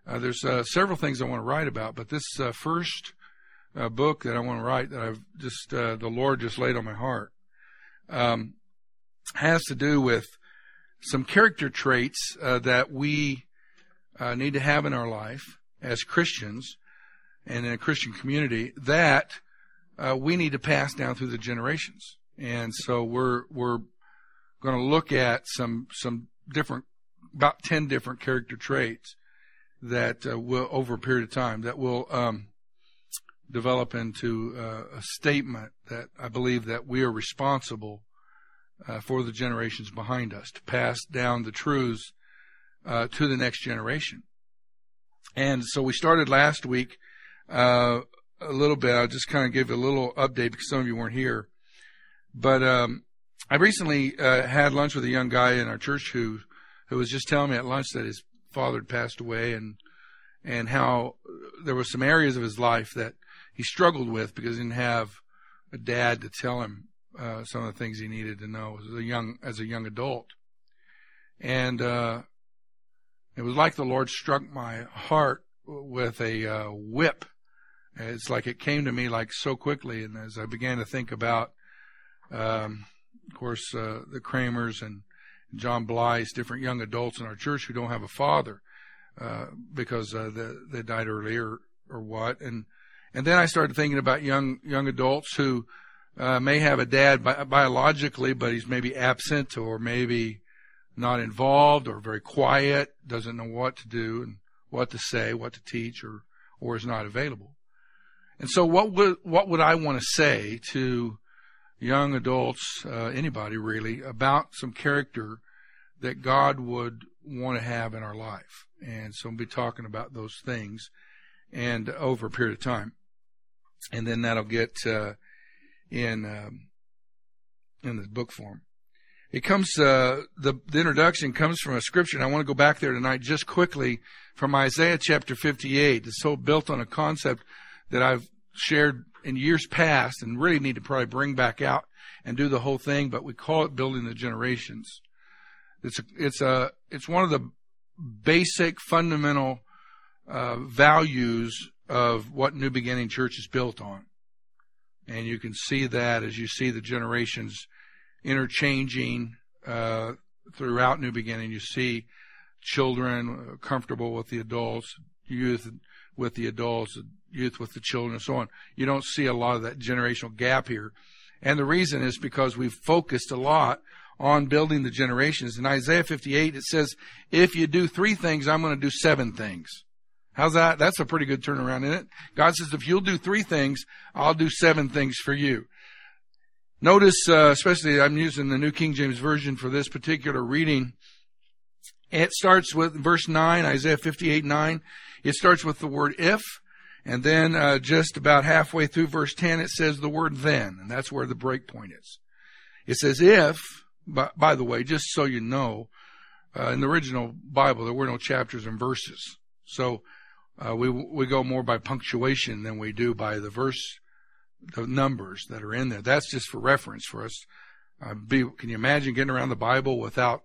There's several things I want to write about, but this first book that I want to write that I've just the Lord just laid on my heart has to do with some character traits that we need to have in our life as Christians and in a Christian community that we need to pass down through the generations. And so we're going to look at some different, about 10 different character traits that will, over a period of time, that will develop into a statement that I believe that we are responsible for the generations behind us to pass down the truths to the next generation. And so we started last week a little bit. I'll just kind of give a little update because some of you weren't here. But I recently had lunch with a young guy in our church who was just telling me at lunch that his father had passed away and how there were some areas of his life that he struggled with because he didn't have a dad to tell him some of the things he needed to know as a young adult. And it was like the Lord struck my heart with a whip. It's like it came to me like so quickly, and as I began to think about, of course, the Kramers and John Bly's, different young adults in our church who don't have a father because they died early or what, and then I started thinking about young adults who may have a dad biologically, but he's maybe absent or maybe not involved or very quiet, doesn't know what to do and what to say, what to teach, or is not available. And so what would I want to say to young adults, anybody really, about some character that God would want to have in our life? And so we'll be talking about those things and over a period of time. And then that'll get in the book form. It comes, the introduction comes from a scripture, and I want to go back there tonight just quickly from Isaiah chapter 58. It's so built on a concept that I've shared in years past and really need to probably bring back out and do the whole thing, but we call it Building the Generations. It's one of the basic fundamental values of what New Beginning Church is built on. And you can see that as you see the generations interchanging throughout New Beginning. You see children comfortable with the adults, youth with the adults, youth with the children, and so on. You don't see a lot of that generational gap here. And the reason is because we've focused a lot on building the generations. In Isaiah 58, it says, if you do 3 things, I'm going to do 7 things. How's that? That's a pretty good turnaround, isn't it? God says, if you'll do 3 things, I'll do 7 things for you. Notice, especially I'm using the New King James Version for this particular reading. It starts with verse 9, Isaiah 58:9. It starts with the word if, and then just about halfway through verse 10, it says the word then, and that's where the break point is. It says if, by the way, just so you know, in the original Bible, there were no chapters and verses. So we go more by punctuation than we do by the numbers that are in there. That's just for reference for us. Can you imagine getting around the Bible without,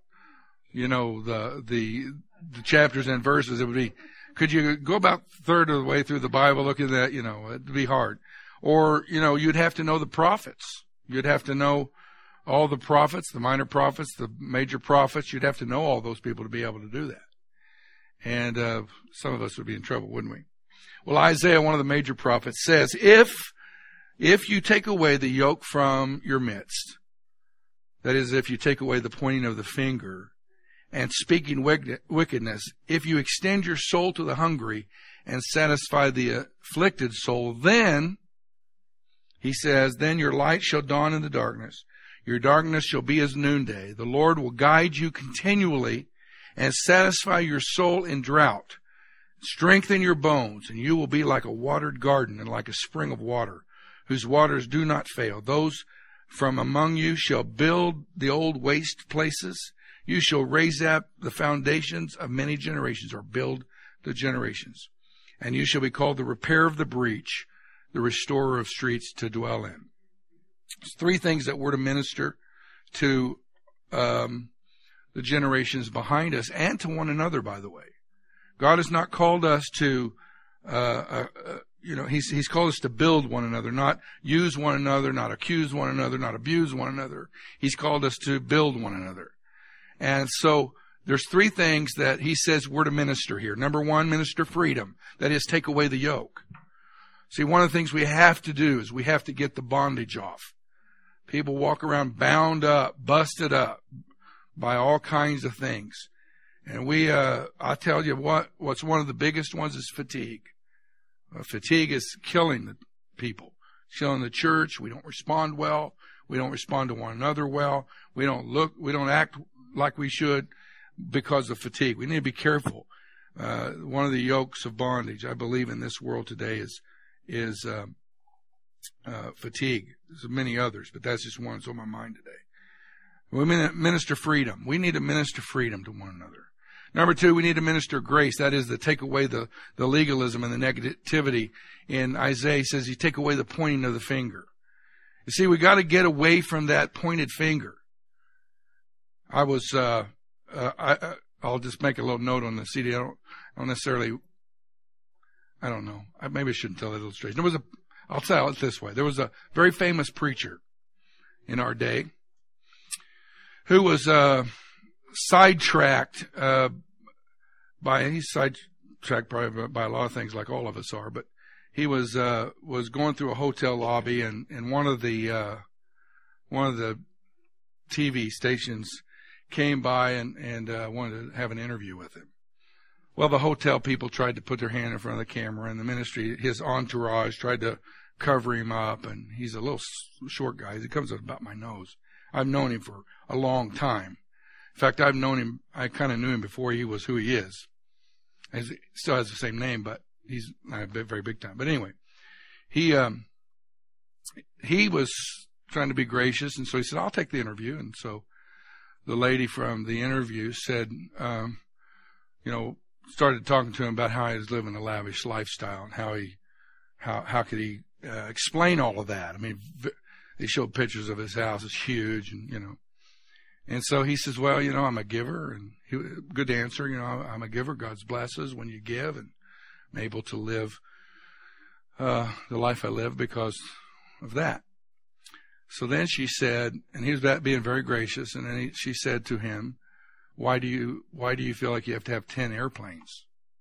the chapters and verses? It would be, could you go about a third of the way through the Bible looking at that? It'd be hard. Or, you'd have to know the prophets. You'd have to know all the prophets, the minor prophets, the major prophets. You'd have to know all those people to be able to do that. And some of us would be in trouble, wouldn't we? Well, Isaiah, one of the major prophets, says, if you take away the yoke from your midst, that is, if you take away the pointing of the finger and speaking wickedness, if you extend your soul to the hungry and satisfy the afflicted soul, then, he says, then your light shall dawn in the darkness. Your darkness shall be as noonday. The Lord will guide you continually and satisfy your soul in drought. Strengthen your bones, and you will be like a watered garden and like a spring of water, whose waters do not fail. Those from among you shall build the old waste places. You shall raise up the foundations of many generations, or build the generations. And you shall be called the repairer of the breach, the restorer of streets to dwell in. It's 3 things that we're to minister to the generations behind us and to one another, by the way. God has not called us to, He's called us to build one another, not use one another, not accuse one another, not abuse one another. He's called us to build one another. And so there's three things that he says we're to minister here. Number one, minister freedom. That is, take away the yoke. See, one of the things we have to do is we have to get the bondage off. People walk around bound up, busted up by all kinds of things. And I tell you what's one of the biggest ones is fatigue. Fatigue is killing the people, killing the church. We don't respond well. We don't respond to one another well. We don't act like we should because of fatigue. We need to be careful. One of the yokes of bondage, I believe, in this world today is fatigue. There's many others, but that's just one that's on my mind today. We minister freedom. We need to minister freedom to one another. Number two, we need to minister grace. That is to take away the legalism and the negativity. In Isaiah, he says, you take away the pointing of the finger. You see, we got to get away from that pointed finger. I'll just make a little note on the CD. I don't know. Maybe I shouldn't tell that illustration. I'll tell it this way. There was a very famous preacher in our day who was sidetracked probably by a lot of things, like all of us are. But he was going through a hotel lobby, and one of the TV stations came by and wanted to have an interview with him. Well, the hotel people tried to put their hand in front of the camera, and the ministry, his entourage, tried to cover him up. And he's a little short guy. He comes up about my nose. I've known him for a long time. In fact, I kind of knew him before he was who he is. He still has the same name, but he's not a very big time. But anyway, he was trying to be gracious, and so he said, I'll take the interview. And so the lady from the interview said, started talking to him about how he was living a lavish lifestyle and how could he explain all of that. I mean, they showed pictures of his house. It's huge, and so he says, well, I'm a giver, and good answer. I'm a giver. God's blesses when you give, and I'm able to live the life I live because of that. So then she said, and he was being very gracious, and then she said to him, why do you feel like you have to have 10 airplanes?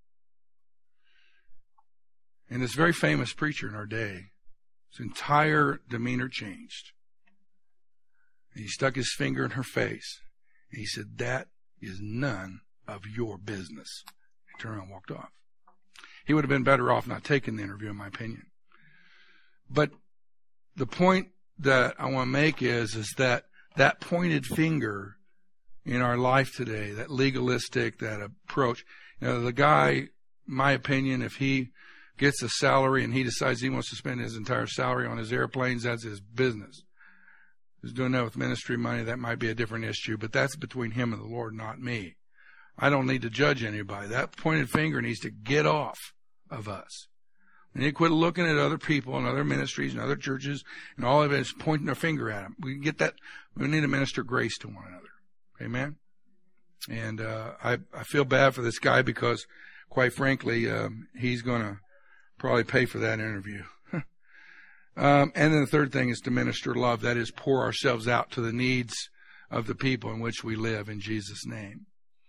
And this very famous preacher in our day, his entire demeanor changed. And he stuck his finger in her face, and he said, that is none of your business. He turned around and walked off. He would have been better off not taking the interview, in my opinion. But the point that I want to make is that pointed finger in our life today, that legalistic, that approach. The guy, my opinion, if he gets a salary and he decides he wants to spend his entire salary on his airplanes, that's his business. He's doing that with ministry money. That might be a different issue, but that's between him and the Lord, not me. I don't need to judge anybody. That pointed finger needs to get off of us. We need to quit looking at other people and other ministries and other churches and all of it is pointing our finger at them. We can get that. We need to minister grace to one another. Amen. And I feel bad for this guy because, quite frankly, he's going to probably pay for that interview. And then the third thing is to minister love. That is, pour ourselves out to the needs of the people in which we live in Jesus' name.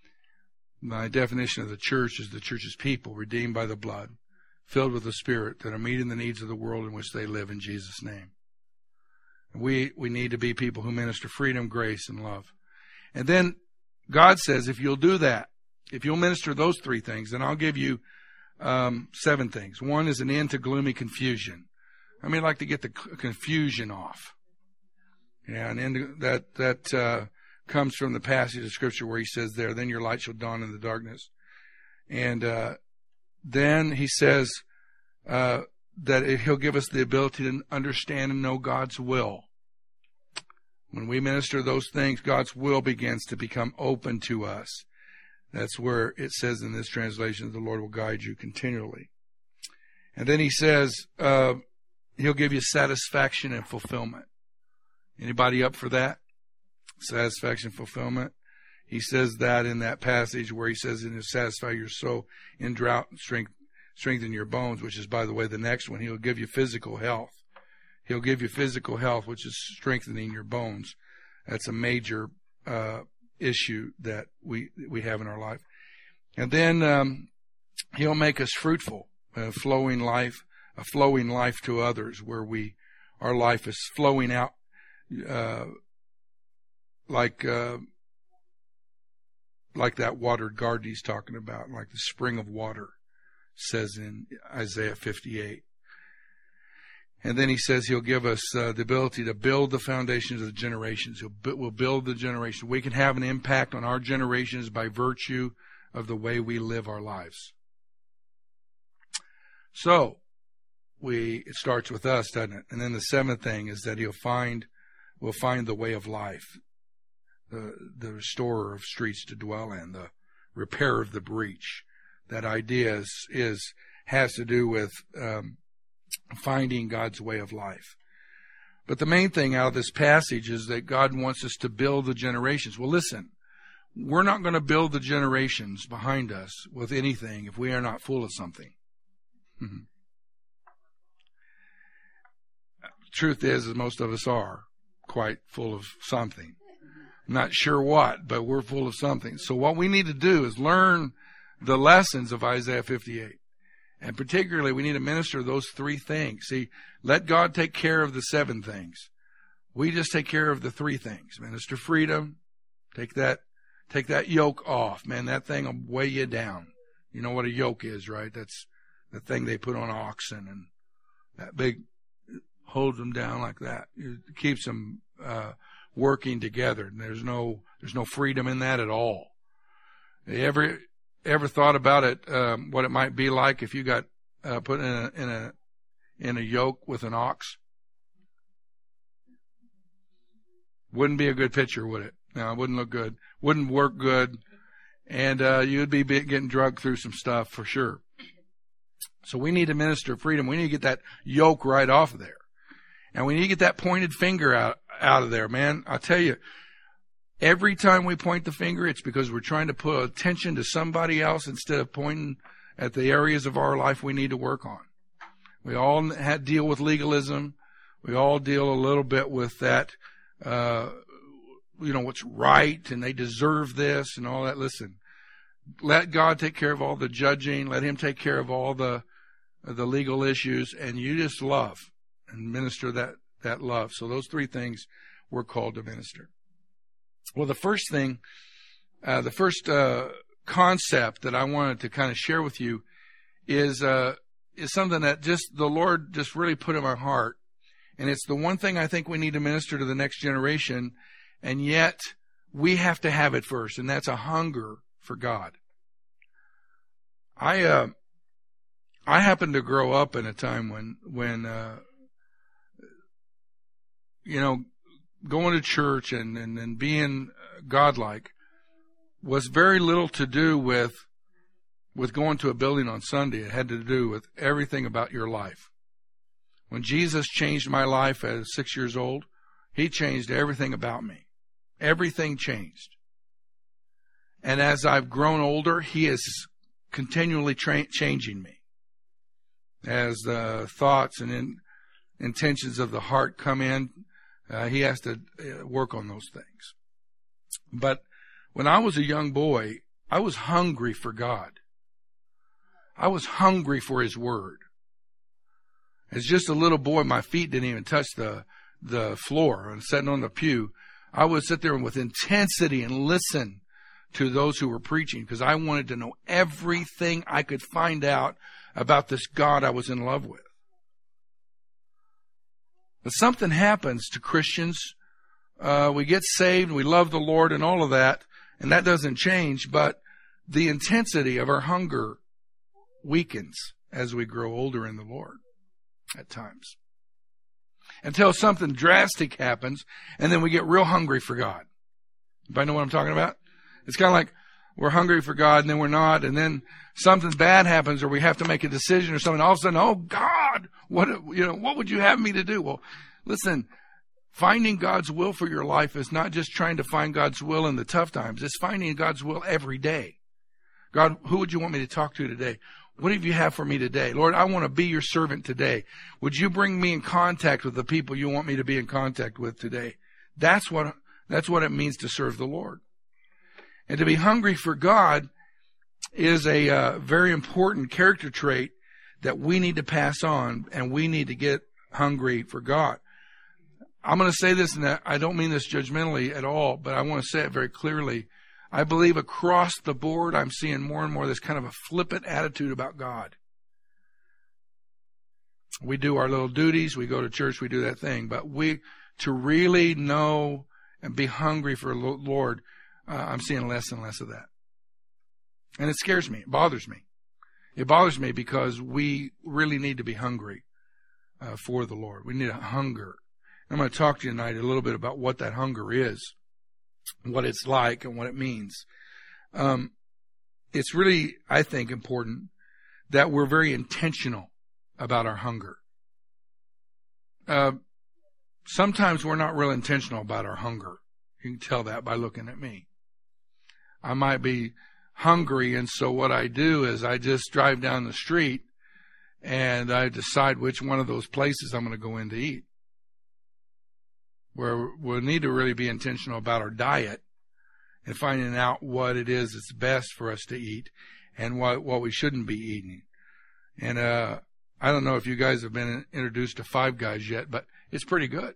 My definition of the church is the church's people redeemed by the blood, filled with the Spirit, that are meeting the needs of the world in which they live in Jesus' name. We need to be people who minister freedom, grace, and love. And then God says, if you'll do that, if you'll minister those three things, then I'll give you 7 things. One is an end to gloomy confusion. I mean, I'd like to get the confusion off. Yeah, and that comes from the passage of Scripture where he says there, then your light shall dawn in the darkness. And then he says that he'll give us the ability to understand and know God's will. When we minister those things, God's will begins to become open to us. That's where it says in this translation, the Lord will guide you continually. And then he says, he'll give you satisfaction and fulfillment. Anybody up for that? Satisfaction, fulfillment. He says that in that passage where he says, "And he'll satisfy your soul in drought and strengthen your bones," which is, by the way, the next one. He'll give you physical health. He'll give you physical health, which is strengthening your bones. That's a major issue that we have in our life. And then he'll make us fruitful, a flowing life to others, where our life is flowing out like that watered garden he's talking about, like the spring of water, says in Isaiah 58. And then he says he'll give us the ability to build the foundations of the generations. We'll build the generation. We can have an impact on our generations by virtue of the way we live our lives. So, it starts with us, doesn't it? And then the seventh thing is that we'll find the way of life. The restorer of streets to dwell in, the repairer of the breach. That idea has to do with finding God's way of life. But the main thing out of this passage is that God wants us to build the generations. Well, listen, we're not going to build the generations behind us with anything if we are not full of something. Truth is most of us are quite full of something. Not sure what, but we're full of something. So what we need to do is learn the lessons of Isaiah 58. And particularly, we need to minister those three things. See, let God take care of the seven things. We just take care of the three things. Minister freedom. Take that yoke off. Man, that thing will weigh you down. You know what a yoke is, right? That's the thing they put on oxen, and that big holds them down like that. It keeps them working together. And there's no freedom in that at all. You ever thought about it? What it might be like if you got put in a yoke with an ox? Wouldn't be a good picture, would it? No, it wouldn't look good. Wouldn't work good, and you'd be getting drugged through some stuff for sure. So we need to minister freedom. We need to get that yoke right off of there, and we need to get that pointed finger out of there, man. I'll tell you, every time we point the finger, it's because we're trying to put attention to somebody else instead of pointing at the areas of our life we need to work on. We all deal with legalism. We all deal a little bit with that, what's right, and they deserve this and all that. Listen, let God take care of all the judging. Let Him take care of all the legal issues, and you just love and minister that love. So those three things we're called to minister. Well, the first thing, the first concept that I wanted to kind of share with you is something that the Lord just really put in my heart. And it's the one thing I think we need to minister to the next generation, and yet we have to have it first, and that's a hunger for God. I happened to grow up in a time when going to church and being godlike was very little to do with going to a building on Sunday. It had to do with everything about your life. When Jesus changed my life at 6 years old, He changed everything about me. Everything changed. And as I've grown older, He is continually changing me. As the thoughts and intentions of the heart come in, He has to work on those things. But when I was a young boy, I was hungry for God. I was hungry for His Word. As just a little boy, my feet didn't even touch the floor. I was sitting on the pew. I would sit there with intensity and listen to those who were preaching because I wanted to know everything I could find out about this God I was in love with. But something happens to Christians. We get saved, we love the Lord and all of that, and that doesn't change, but the intensity of our hunger weakens as we grow older in the Lord at times. Until something drastic happens, and then we get real hungry for God. Anybody know what I'm talking about? It's kind of like we're hungry for God, and then we're not, and then something bad happens, or we have to make a decision or something. All of a sudden, oh God, what would you have me to do? Well, listen, Finding God's will for your life is not just trying to find God's will in the tough times. It's finding God's will every day. God, who would you want me to talk to today? What do you have for me today? Lord, I want to be your servant today. Would you bring me in contact with the people you want me to be in contact with today? That's what it means to serve the Lord. And to be hungry for God is a very important character trait that we need to pass on, and we need to get hungry for God. I'm going to say this, and I don't mean this judgmentally at all, but I want to say it very clearly. I believe across the board, I'm seeing more and more this kind of a flippant attitude about God. We do our little duties, we go to church, we do that thing, but to really know and be hungry for the Lord, I'm seeing less and less of that. And it scares me. It bothers me. It bothers me because we really need to be hungry for the Lord. We need a hunger. I'm going to talk to you tonight a little bit about what that hunger is, what it's like, and what it means. It's really, I think, important that we're very intentional about our hunger. Sometimes we're not real intentional about our hunger. You can tell that by looking at me. I might be hungry, and so what I do is I just drive down the street and I decide which one of those places I'm going to go in to eat. Where we'll need to really be intentional about our diet and finding out what it is that's best for us to eat and what we shouldn't be eating. And I don't know if you guys have been introduced to Five Guys yet, but it's pretty good.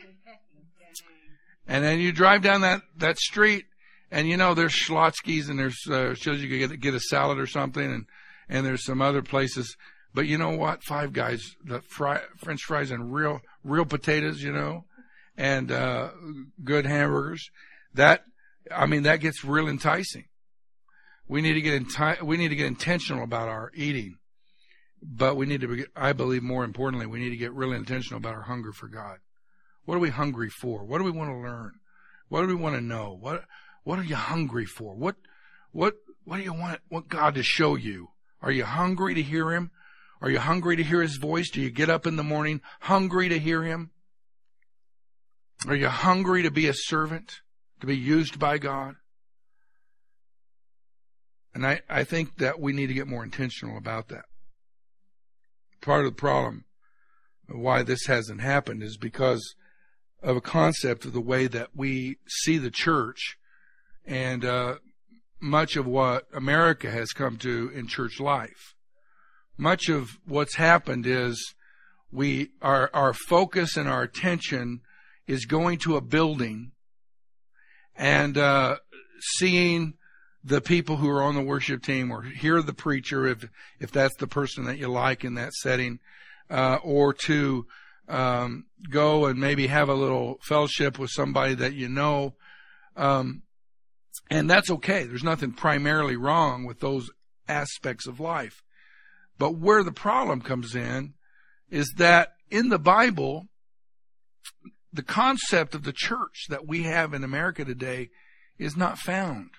And then you drive down that street, and you know there's Schlotzsky's, and there's shows you can get a salad or something, and there's some other places. But you know what? Five Guys, the French fries and real potatoes, you know, and good hamburgers. That gets real enticing. We need to get intentional about our eating, but we need to. I believe more importantly, we need to get really intentional about our hunger for God. What are we hungry for? What do we want to learn? What do we want to know? What are you hungry for? What do you want God to show you? Are you hungry to hear Him? Are you hungry to hear His voice? Do you get up in the morning hungry to hear Him? Are you hungry to be a servant, to be used by God? And I think that we need to get more intentional about that. Part of the problem of why this hasn't happened is because of a concept of the way that we see the church and much of what America has come to in church life. Much of what's happened is our focus and our attention is going to a building and seeing the people who are on the worship team, or hear the preacher if that's the person that you like in that setting, or to go and maybe have a little fellowship with somebody that you know. And that's okay. There's nothing primarily wrong with those aspects of life. But where the problem comes in is that in the Bible, the concept of the church that we have in America today is not found.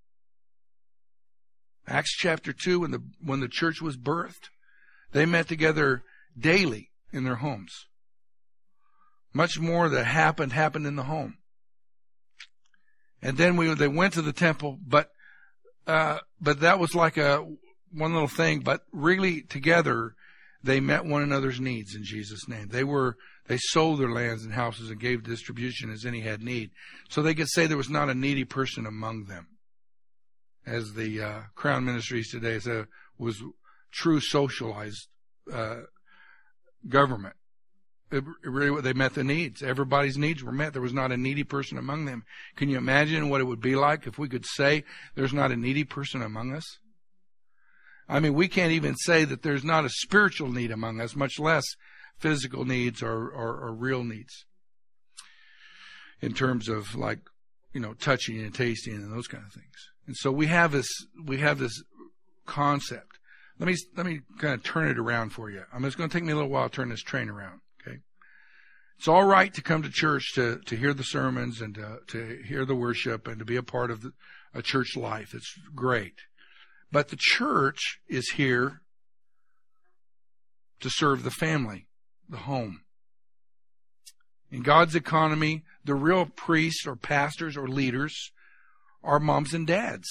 Acts chapter 2, when the church was birthed, they met together daily in their homes. Much more that happened in the home. And then they went to the temple, but that was like one little thing. But really, together, they met one another's needs in Jesus' name. They sold their lands and houses and gave distribution as any had need, so they could say there was not a needy person among them. As the Crown Ministries today said, was true socialized government. They met the needs. Everybody's needs were met. There was not a needy person among them. Can you imagine what it would be like if we could say there's not a needy person among us? I mean, we can't even say that there's not a spiritual need among us, much less physical needs or real needs. In terms of touching and tasting and those kind of things. And so we have this concept. Let me kind of turn it around for you. It's going to take me a little while to turn this train around. Okay. It's all right to come to church to hear the sermons and to hear the worship and to be a part of a church life. It's great. But the church is here to serve the family, the home. In God's economy, the real priests or pastors or leaders are moms and dads,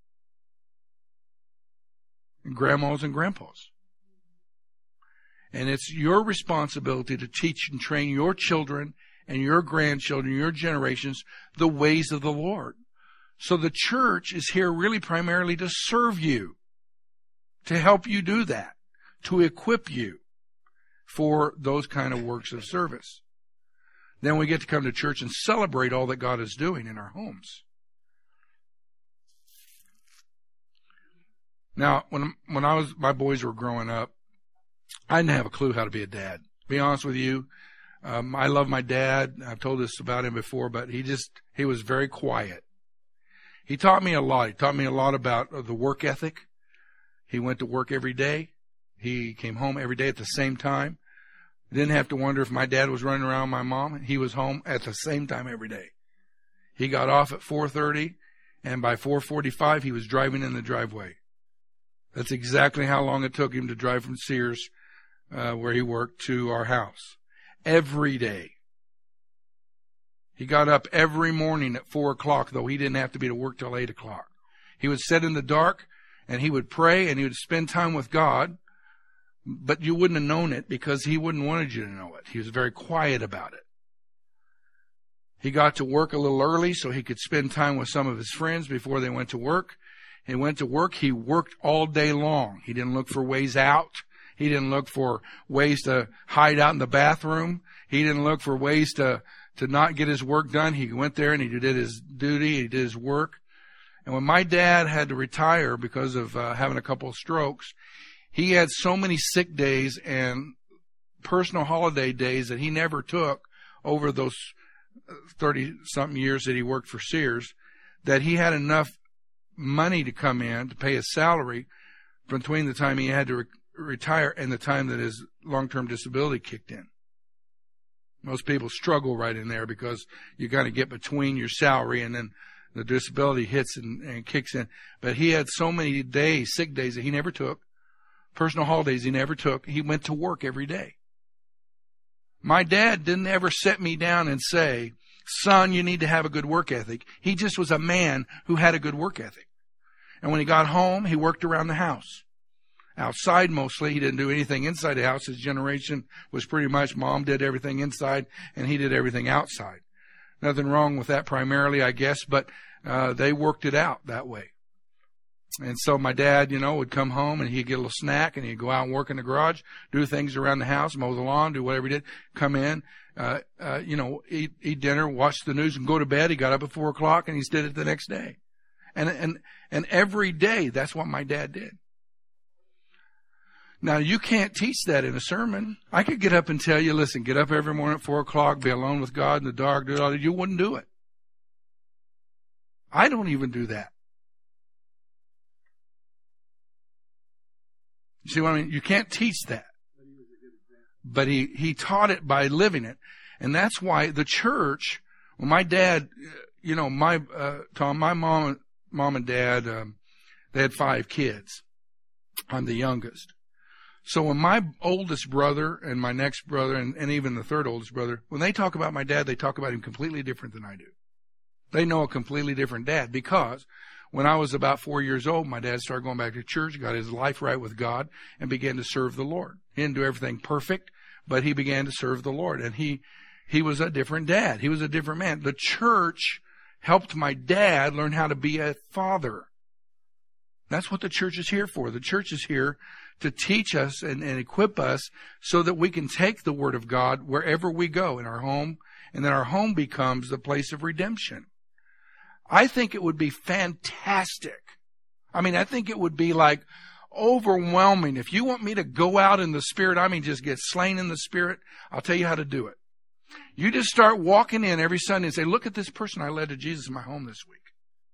and grandmas and grandpas. And it's your responsibility to teach and train your children and your grandchildren, your generations, the ways of the Lord. So the church is here really primarily to serve you, to help you do that, to equip you for those kind of works of service. Then we get to come to church and celebrate all that God is doing in our homes. Now, when my boys were growing up, I didn't have a clue how to be a dad. To be honest with you, I love my dad. I've told this about him before, but he was very quiet. He taught me a lot. He taught me a lot about the work ethic. He went to work every day. He came home every day at the same time. Didn't have to wonder if my dad was running around with my mom. He was home at the same time every day. He got off at 4:30, and by 4:45, he was driving in the driveway. That's exactly how long it took him to drive from Sears, where he worked, to our house. Every day. He got up every morning at 4 o'clock, though he didn't have to be to work till 8 o'clock. He would sit in the dark, and he would pray, and he would spend time with God, but you wouldn't have known it because he wouldn't wanted you to know it. He was very quiet about it. He got to work a little early so he could spend time with some of his friends before they went to work. He went to work. He worked all day long. He didn't look for ways out. He didn't look for ways to hide out in the bathroom. He didn't look for ways to not get his work done. He went there and he did his duty. He did his work. And when my dad had to retire because of having a couple of strokes, he had so many sick days and personal holiday days that he never took over those 30-something years that he worked for Sears, that he had enough money to come in to pay his salary between the time he had to retire and the time that his long-term disability kicked in. Most people struggle right in there because you got to get between your salary and then the disability hits and kicks in. But he had so many days, sick days, that he never took. Personal holidays he never took. He went to work every day. My dad didn't ever sit me down and say, son, you need to have a good work ethic. He just was a man who had a good work ethic. And when he got home, he worked around the house. Outside mostly. He didn't do anything inside the house. His generation was pretty much mom did everything inside and he did everything outside. Nothing wrong with that primarily, I guess, but they worked it out that way. And so my dad, would come home and he'd get a little snack and he'd go out and work in the garage, do things around the house, mow the lawn, do whatever he did, come in, eat dinner, watch the news and go to bed. He got up at 4 o'clock and he did it the next day. And every day, that's what my dad did. Now, you can't teach that in a sermon. I could get up and tell you, listen, get up every morning at 4 o'clock, be alone with God in the dark, do all that. You wouldn't do it. I don't even do that. You see what I mean? You can't teach that. But he taught it by living it. And that's why the church, when my dad, Tom, my mom and dad, they had 5 kids. I'm the youngest. So when my oldest brother and my next brother and even the third oldest brother, when they talk about my dad, they talk about him completely different than I do. They know a completely different dad because when I was about 4 years old, my dad started going back to church, got his life right with God, and began to serve the Lord. He didn't do everything perfect, but he began to serve the Lord. And he was a different dad. He was a different man. The church helped my dad learn how to be a father. That's what the church is here for. The church is here to teach us and equip us so that we can take the Word of God wherever we go in our home, and then our home becomes the place of redemption. I think it would be fantastic. I think it would be like overwhelming. If you want me to go out in the Spirit, just get slain in the Spirit, I'll tell you how to do it. You just start walking in every Sunday and say, look at this person I led to Jesus in my home this week.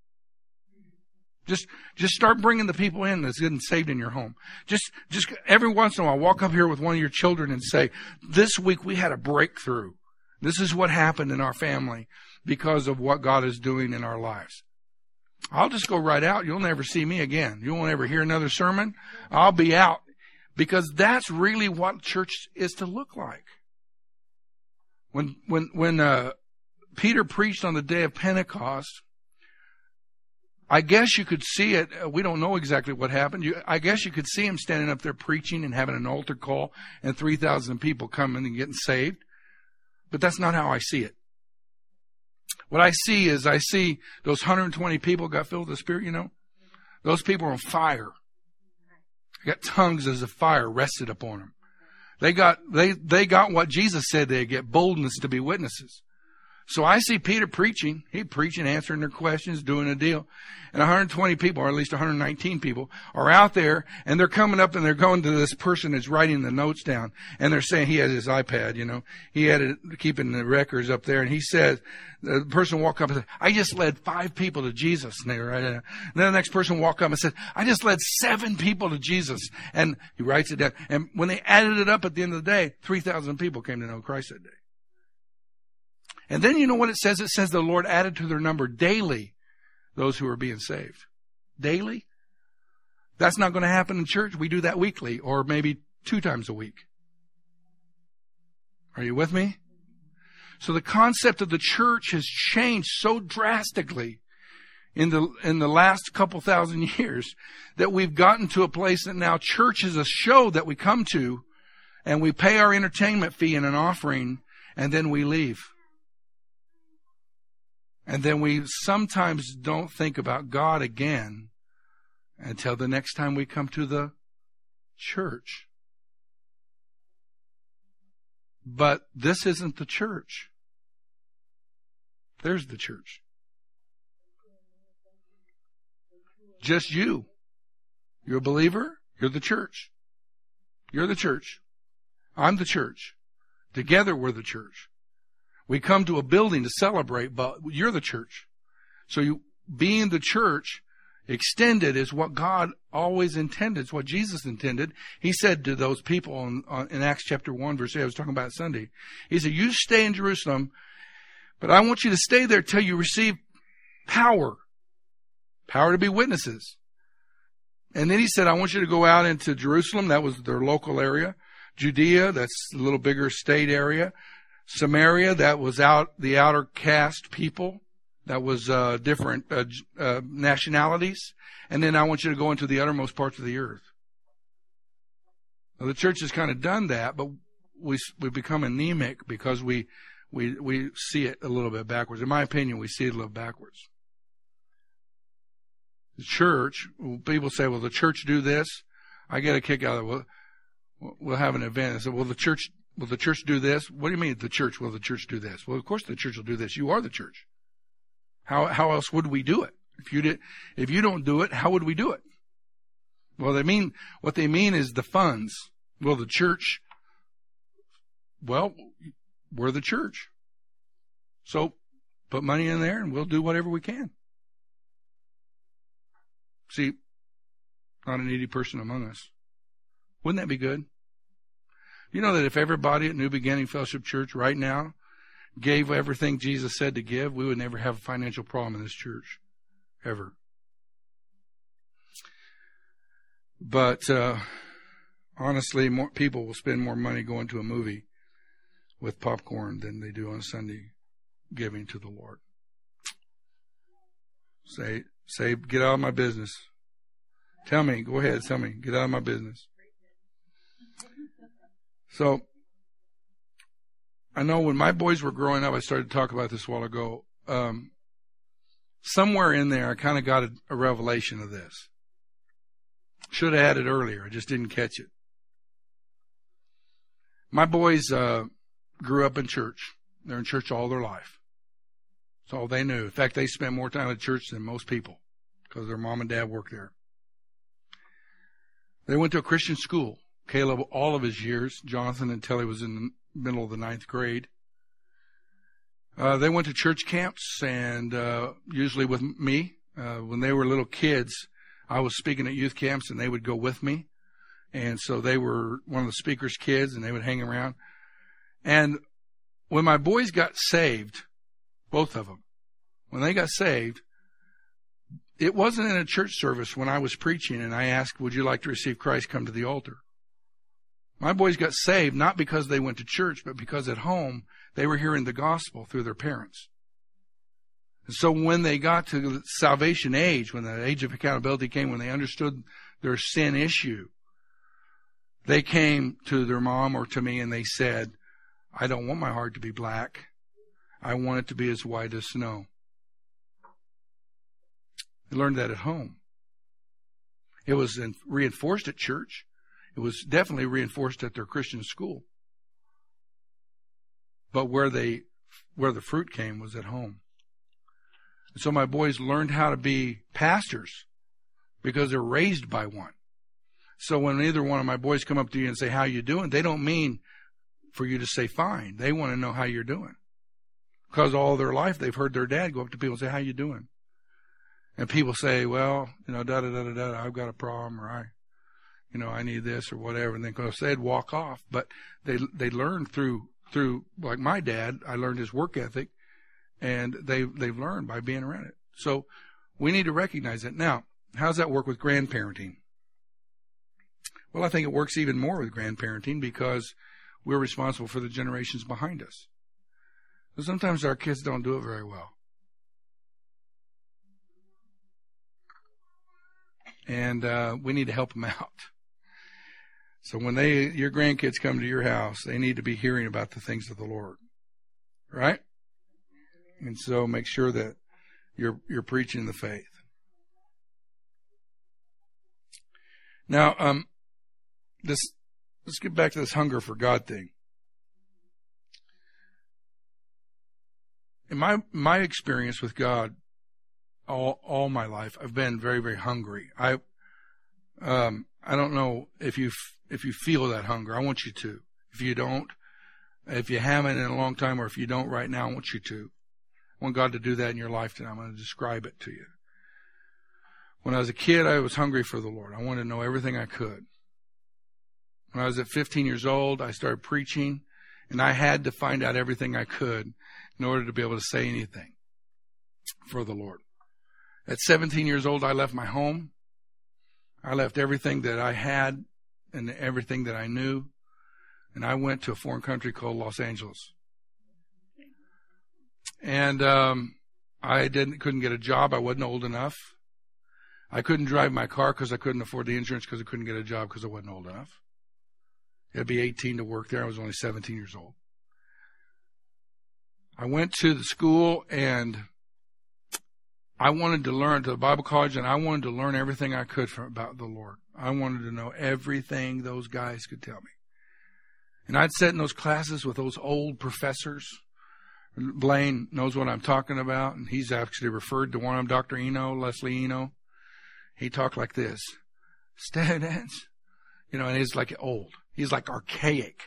Just start bringing the people in that's getting saved in your home. Just every once in a while, walk up here with one of your children and say, this week we had a breakthrough. This is what happened in our family because of what God is doing in our lives. I'll just go right out. You'll never see me again. You won't ever hear another sermon. I'll be out because that's really what church is to look like. When Peter preached on the day of Pentecost, I guess you could see it. We don't know exactly what happened. I guess you could see him standing up there preaching and having an altar call and 3,000 people coming and getting saved. But that's not how I see it. What I see is those 120 people got filled with the Spirit, Those people are on fire. They got tongues as a fire rested upon them. They got what Jesus said they'd get, boldness to be witnesses. So I see Peter preaching. He preaching, answering their questions, doing a deal. And 120 people, or at least 119 people, are out there, and they're coming up and they're going to this person that's writing the notes down. And they're saying, he has his iPad, He had it keeping the records up there. And he says, the person walked up and said, I just led 5 people to Jesus. And they were right. And then the next person walked up and said, I just led 7 people to Jesus. And he writes it down. And when they added it up at the end of the day, 3,000 people came to know Christ that day. And then you know what it says? It says the Lord added to their number daily those who are being saved. Daily? That's not going to happen in church. We do that weekly or maybe 2 times a week. Are you with me? So the concept of the church has changed so drastically in the last couple thousand years that we've gotten to a place that now church is a show that we come to and we pay our entertainment fee and an offering and then we leave. And then we sometimes don't think about God again until the next time we come to the church. But this isn't the church. There's the church. Just you. You're a believer. You're the church. You're the church. I'm the church. Together we're the church. We come to a building to celebrate, but you're the church. So being the church extended is what God always intended. It's what Jesus intended. He said to those people in Acts chapter 1, verse 8, I was talking about Sunday. He said, you stay in Jerusalem, but I want you to stay there till you receive power. Power to be witnesses. And then he said, I want you to go out into Jerusalem. That was their local area. Judea, that's a little bigger state area. Samaria, that was the outer caste people. That was different nationalities. And then I want you to go into the uttermost parts of the earth. Now, the church has kind of done that, but we become anemic because we see it a little bit backwards. In my opinion, we see it a little backwards. The church, people say, well, the church do this. I get a kick out of it. Well, we'll have an event. I said, will the church do this? What do you mean the church? Will the church do this? Well, of course the church will do this. You are the church. How else would we do it? If you don't do it, how would we do it? Well, what they mean is the funds. Well, the church, we're the church. So put money in there and we'll do whatever we can. See, not a needy person among us. Wouldn't that be good? You know that if everybody at New Beginning Fellowship Church right now gave everything Jesus said to give, we would never have a financial problem in this church. Ever. But honestly, more people will spend more money going to a movie with popcorn than they do on Sunday giving to the Lord. Say, get out of my business. Go ahead, tell me, get out of my business. So, I know when my boys were growing up, I started to talk about this a while ago. Somewhere in there, I kind of got a revelation of this. Should have had it earlier. I just didn't catch it. My boys grew up in church. They're in church all their life. That's all they knew. In fact, they spent more time at church than most people because their mom and dad worked there. They went to a Christian school. Caleb, all of his years. Jonathan until he was in the middle of the 9th grade. They went to church camps and usually with me. When they were little kids, I was speaking at youth camps and they would go with me. And so they were one of the speaker's kids and they would hang around. And when my boys got saved, both of them, when they got saved, it wasn't in a church service when I was preaching and I asked, would you like to receive Christ? Come to the altar. My boys got saved not because they went to church, but because at home they were hearing the gospel through their parents. And so when they got to the salvation age, when the age of accountability came, when they understood their sin issue, they came to their mom or to me and they said, I don't want my heart to be black. I want it to be as white as snow. They learned that at home. It was reinforced at church. It was definitely reinforced at their Christian school. But where the fruit came was at home. And so my boys learned how to be pastors because they're raised by one. So when either one of my boys come up to you and say, how you doing? They don't mean for you to say fine. They want to know how you're doing. Because all their life they've heard their dad go up to people and say, how you doing? And people say, well, I've got a problem, or I need this or whatever. And then of course they'd walk off. But they learned through, like my dad, I learned his work ethic, and they've learned by being around it. So we need to recognize it. Now, how does that work with grandparenting? Well, I think it works even more with grandparenting because we're responsible for the generations behind us. So sometimes our kids don't do it very well. And we need to help them out. So when your grandkids come to your house, they need to be hearing about the things of the Lord. Right? And so make sure that you're preaching the faith. Now, let's get back to this hunger for God thing. In my experience with God, all my life, I've been very, very hungry. I don't know if you feel that hunger. I want you to. If you don't, if you haven't in a long time, or if you don't right now, I want you to. I want God to do that in your life today. I'm going to describe it to you. When I was a kid, I was hungry for the Lord. I wanted to know everything I could. When I was at 15 years old, I started preaching, and I had to find out everything I could in order to be able to say anything for the Lord. At 17 years old, I left my home. I left everything that I had and everything that I knew, and I went to a foreign country called Los Angeles. And I couldn't get a job. I wasn't old enough. I couldn't drive my car because I couldn't afford the insurance because I couldn't get a job because I wasn't old enough. You had to be 18 to work there. I was only 17 years old. I went to the school and I wanted to learn to the Bible college, and I wanted to learn everything I could about the Lord. I wanted to know everything those guys could tell me. And I'd sit in those classes with those old professors. Blaine knows what I'm talking about, and he's actually referred to one of them, Dr. Eno, Leslie Eno. He talked like this. Students. And he's like old. He's like archaic.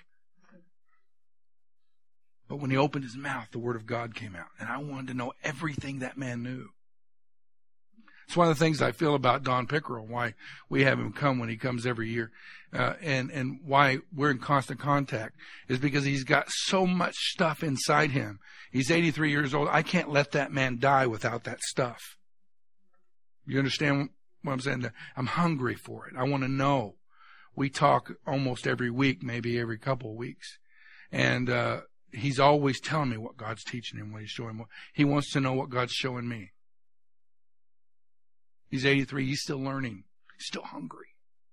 But when he opened his mouth, the Word of God came out. And I wanted to know everything that man knew. It's one of the things I feel about Don Pickerel, why we have him come when he comes every year, and why we're in constant contact, is because he's got so much stuff inside him. He's 83 years old. I can't let that man die without that stuff. You understand what I'm saying? I'm hungry for it. I want to know. We talk almost every week, maybe every couple of weeks. And he's always telling me what God's teaching him, what he's showing him. He wants to know what God's showing me. He's 83. He's still learning. He's still hungry.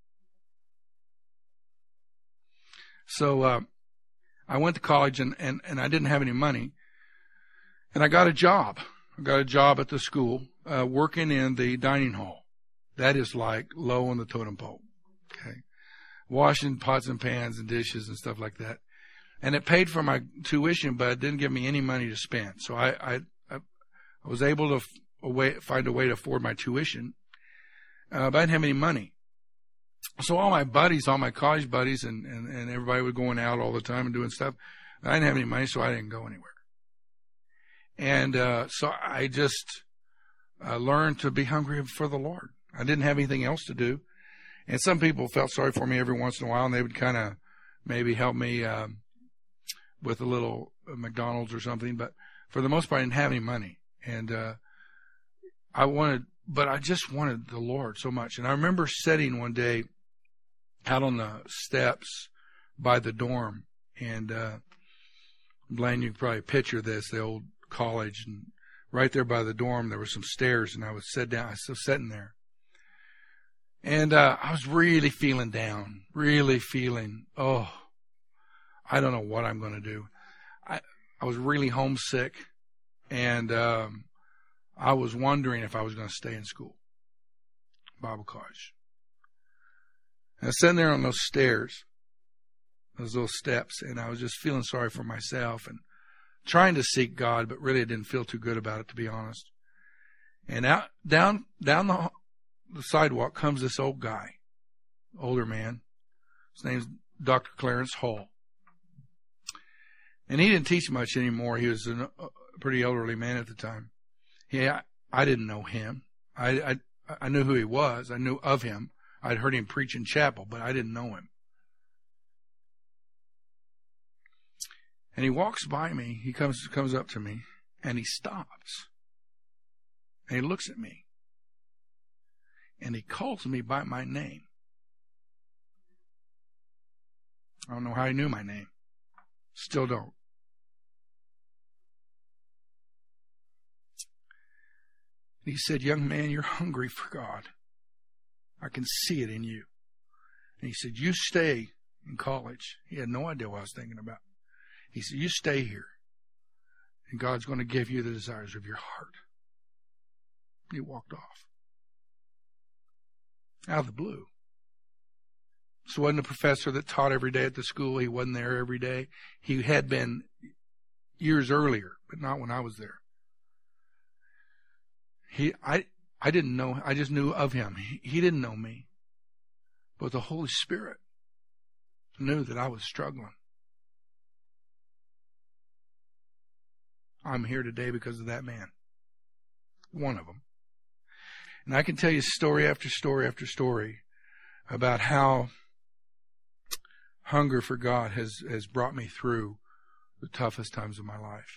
So I went to college and I didn't have any money. And I got a job. I got a job at the school working in the dining hall. That is like low on the totem pole. Okay. Washing pots and pans and dishes and stuff like that. And it paid for my tuition, but it didn't give me any money to spend. So I was able to find a way to afford my tuition, but I didn't have any money. So all my buddies, all my college buddies, and everybody was going out all the time and doing stuff. I didn't have any money, so I didn't go anywhere. And so I just learned to be hungry for the Lord. I didn't have anything else to do. And some people felt sorry for me every once in a while, and they would kind of maybe help me with a little McDonald's or something. But for the most part, I didn't have any money. And I just wanted the Lord so much. And I remember sitting one day out on the steps by the dorm. And Blaine, you can probably picture this, the old college. And right there by the dorm, there were some stairs, and I was sitting there. And I was really feeling down, really feeling, I don't know what I'm going to do. I was really homesick, and I was wondering if I was going to stay in school, Bible college. And I was sitting there on those stairs, those little steps, and I was just feeling sorry for myself and trying to seek God, but really I didn't feel too good about it, to be honest. And out down the sidewalk comes this old guy, older man. His name's Dr. Clarence Hall. And he didn't teach much anymore. He was a pretty elderly man at the time. I didn't know him. I knew who he was. I knew of him. I'd heard him preach in chapel, but I didn't know him. And he walks by me. He comes up to me, and he stops. And he looks at me. And he calls me by my name. I don't know how he knew my name. Still don't. He said, "Young man, you're hungry for God. I can see it in you." And he said, "You stay in college." He had no idea what I was thinking about. He said, "You stay here, and God's going to give you the desires of your heart." And he walked off. Out of the blue. This wasn't a professor that taught every day at the school. He wasn't there every day. He had been years earlier, but not when I was there. I didn't know. I just knew of him. He didn't know me. But the Holy Spirit knew that I was struggling. I'm here today because of that man. One of them. And I can tell you story after story after story about how hunger for God has brought me through the toughest times of my life.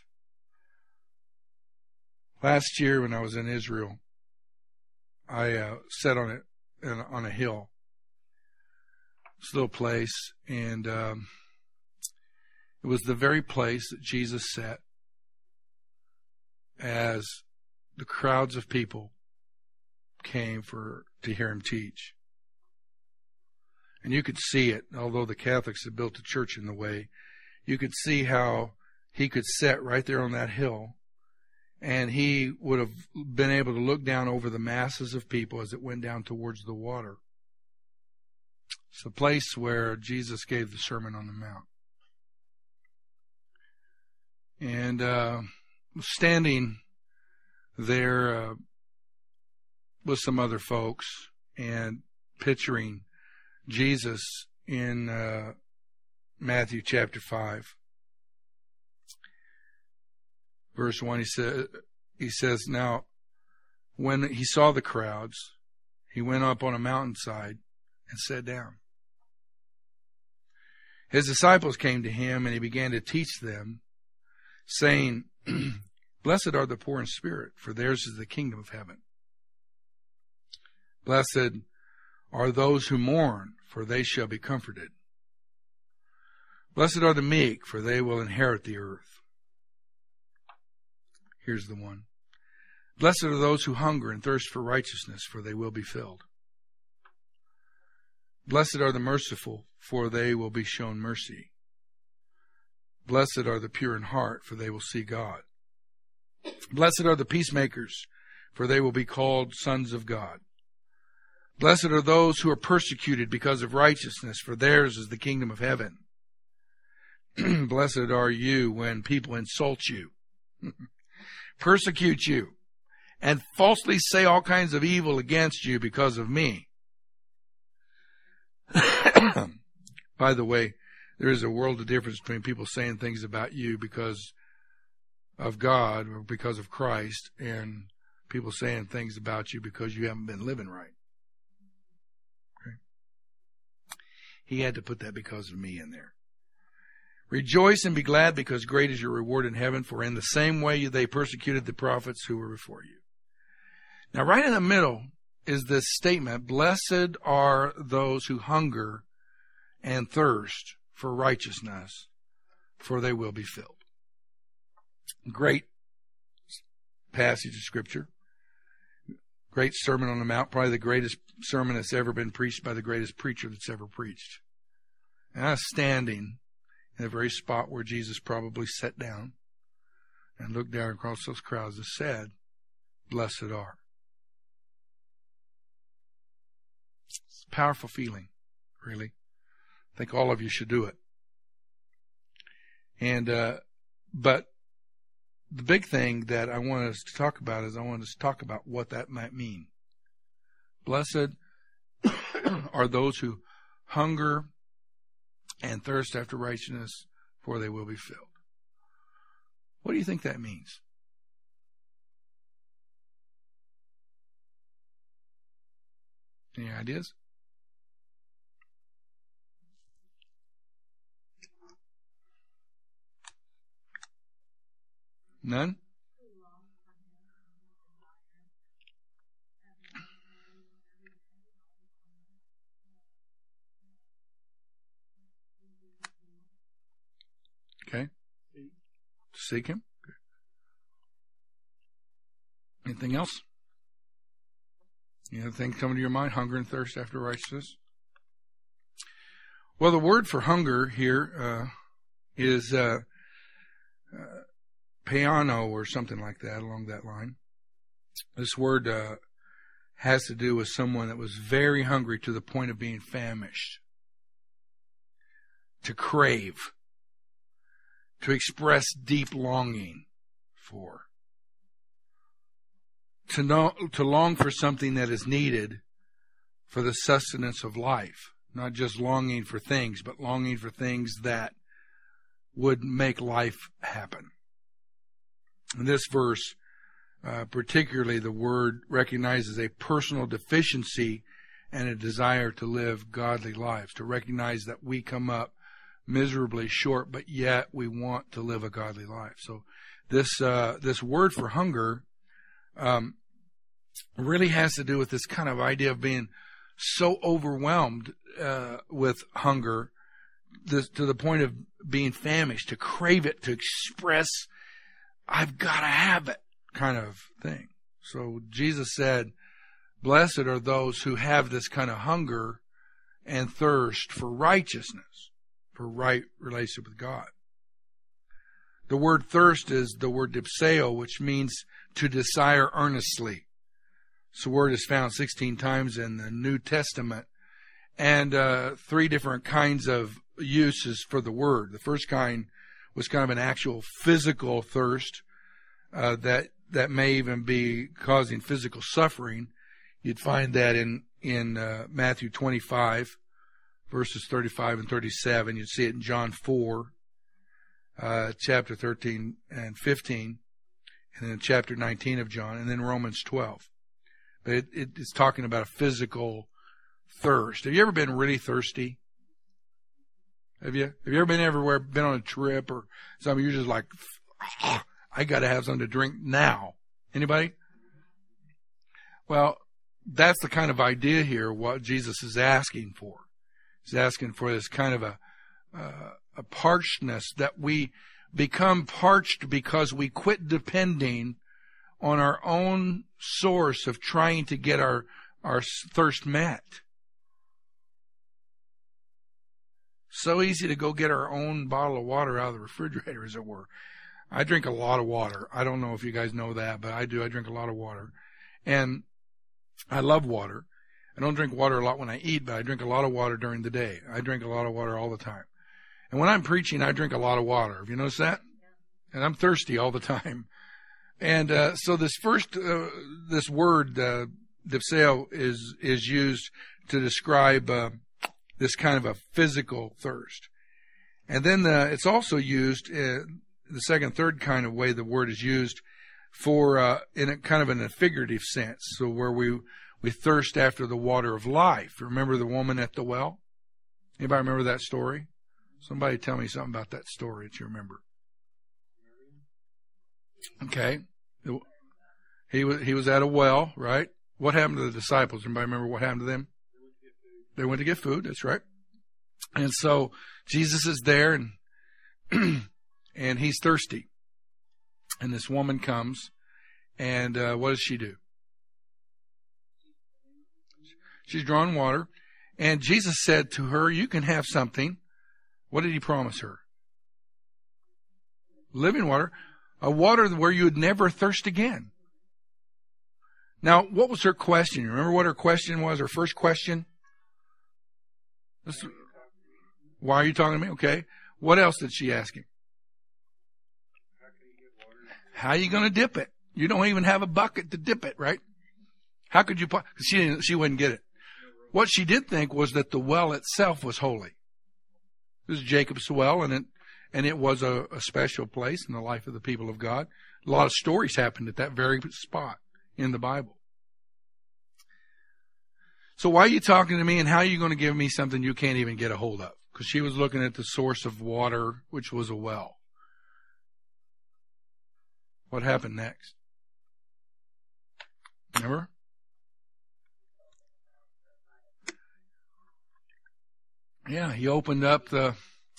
Last year when I was in Israel, I sat on a hill, this little place, and it was the very place that Jesus sat as the crowds of people came to hear him teach. And you could see it, although the Catholics had built a church in the way, you could see how he could sit right there on that hill, and he would have been able to look down over the masses of people as it went down towards the water. It's the place where Jesus gave the Sermon on the Mount. And standing there with some other folks and picturing Jesus in Matthew chapter 5. Verse 1, he says, "Now, when he saw the crowds, he went up on a mountainside and sat down. His disciples came to him, and he began to teach them, saying, 'Blessed are the poor in spirit, for theirs is the kingdom of heaven. Blessed are those who mourn, for they shall be comforted. Blessed are the meek, for they will inherit the earth.'" Here's the one. "Blessed are those who hunger and thirst for righteousness, for they will be filled. Blessed are the merciful, for they will be shown mercy. Blessed are the pure in heart, for they will see God. Blessed are the peacemakers, for they will be called sons of God. Blessed are those who are persecuted because of righteousness, for theirs is the kingdom of heaven. Blessed are you when people insult you, persecute you, and falsely say all kinds of evil against you because of me." By the way, there is a world of difference between people saying things about you because of God or because of Christ, and people saying things about you because you haven't been living right. Okay? He had to put that because of me in there. "Rejoice and be glad, because great is your reward in heaven, for in the same way they persecuted the prophets who were before you." Now, right in the middle is this statement, "Blessed are those who hunger and thirst for righteousness, for they will be filled. Great passage of Scripture. Great Sermon on the Mount, probably the greatest sermon that's ever been preached by the greatest preacher that's ever preached. And I was standing in the very spot where Jesus probably sat down and looked down across those crowds and said, "Blessed are." It's a powerful feeling, really. I think all of you should do it. And, but the big thing that I want us to talk about is I want us to talk about what that might mean. Blessed are those who hunger and thirst after righteousness, for they will be filled. What do you think that means? Any ideas? None? Okay. To seek Him. Okay. Anything else? Any other thing coming to your mind? Hunger and thirst after righteousness? Well, the word for hunger here is piano or something like that, along that line. This word has to do with someone that was very hungry to the point of being famished. To crave. To express deep longing for. To long for something that is needed for the sustenance of life. Not just longing for things, but longing for things that would make life happen. In this verse, particularly, the word recognizes a personal deficiency and a desire to live godly lives, to recognize that we come up miserably short, but yet we want to live a godly life. So this word for hunger really has to do with this kind of idea of being so overwhelmed with hunger to the point of being famished, to crave it, to express, I've got to have it kind of thing. So Jesus said, blessed are those who have this kind of hunger and thirst for righteousness, for right relationship with God. The word thirst is the word dipseo, which means to desire earnestly. This word is found 16 times in the New Testament, and 3 different kinds of uses for the word. The first kind was kind of an actual physical thirst that may even be causing physical suffering. You'd find that in Matthew 25, verses 35 and 37. You'd see it in John 4, chapter 13 and 15, and then chapter 19 of John, and then Romans 12. But it's talking about a physical thirst. Have you ever been really thirsty? Have you ever been everywhere, been on a trip or something? You're just like, I got to have something to drink now. Anybody? Well, that's the kind of idea here, what Jesus is asking for. He's asking for this kind of a parchedness, that we become parched because we quit depending on our own source of trying to get our thirst met. So easy to go get our own bottle of water out of the refrigerator, as it were. I drink a lot of water. I don't know if you guys know that, but I do. I drink a lot of water. And I love water. I don't drink water a lot when I eat, but I drink a lot of water during the day. I drink a lot of water all the time. And when I'm preaching, I drink a lot of water. Have you noticed that? And I'm thirsty all the time. And so this this word, dipseo, is used to describe this kind of a physical thirst. And then it's also used, the second, third kind of way the word is used for in a kind of in a figurative sense. So where we thirst after the water of life. Remember the woman at the well? Anybody remember that story? Somebody tell me something about that story that you remember. Okay. He was at a well, right? What happened to the disciples? Anybody remember what happened to them? They went to get food. That's right. And so Jesus is there, and and he's thirsty. And this woman comes, and what does she do? She's drawing water. And Jesus said to her, you can have something. What did he promise her? Living water. A water where you would never thirst again. Now, what was her question? You remember what her question was? Her first question? Why are you talking to me? Okay. What else did she ask him? How are you going to dip it? You don't even have a bucket to dip it, right? How could you? She wouldn't get it. What she did think was that the well itself was holy. This is Jacob's well, and it was a special place in the life of the people of God. A lot of stories happened at that very spot in the Bible. So why are you talking to me, and how are you going to give me something you can't even get a hold of? Because she was looking at the source of water, which was a well. What happened next? Remember? Yeah, he opened up the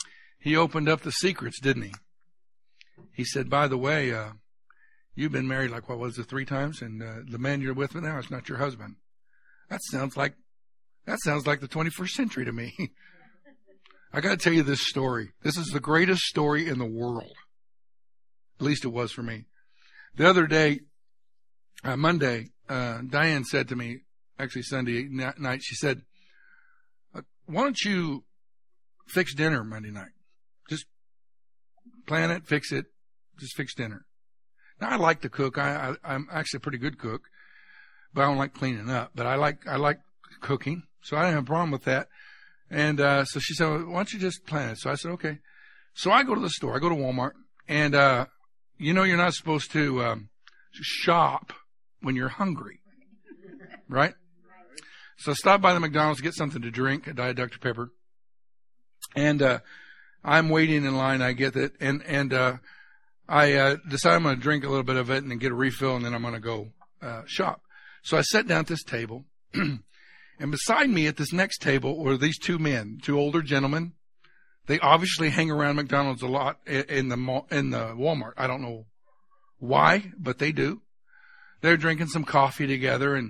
secrets, didn't he? He said, by the way, you've been married 3 times, and the man you're with now is not your husband. That sounds like the 21st century to me. I got to tell you this story. This is the greatest story in the world. At least it was for me. The other day, Monday, Diane said to me, actually Sunday night, she said, why don't you fix dinner Monday night? Just plan it, fix it, just fix dinner. Now, I like to cook. I'm actually a pretty good cook, but I don't like cleaning up. But I like cooking, so I didn't have a problem with that. And so she said, why don't you just plan it? So I said, okay. So I go to the store. I go to Walmart, and you're not supposed to shop when you're hungry, right? So I stop by the McDonald's to get something to drink, a Diet Dr. Pepper. And I'm waiting in line. I get it. And I decide I'm going to drink a little bit of it and then get a refill, and then I'm going to go shop. So I sat down at this table. And beside me at this next table were these 2 men, 2 older gentlemen. They obviously hang around McDonald's a lot in the Walmart. I don't know why, but they do. They're drinking some coffee together, and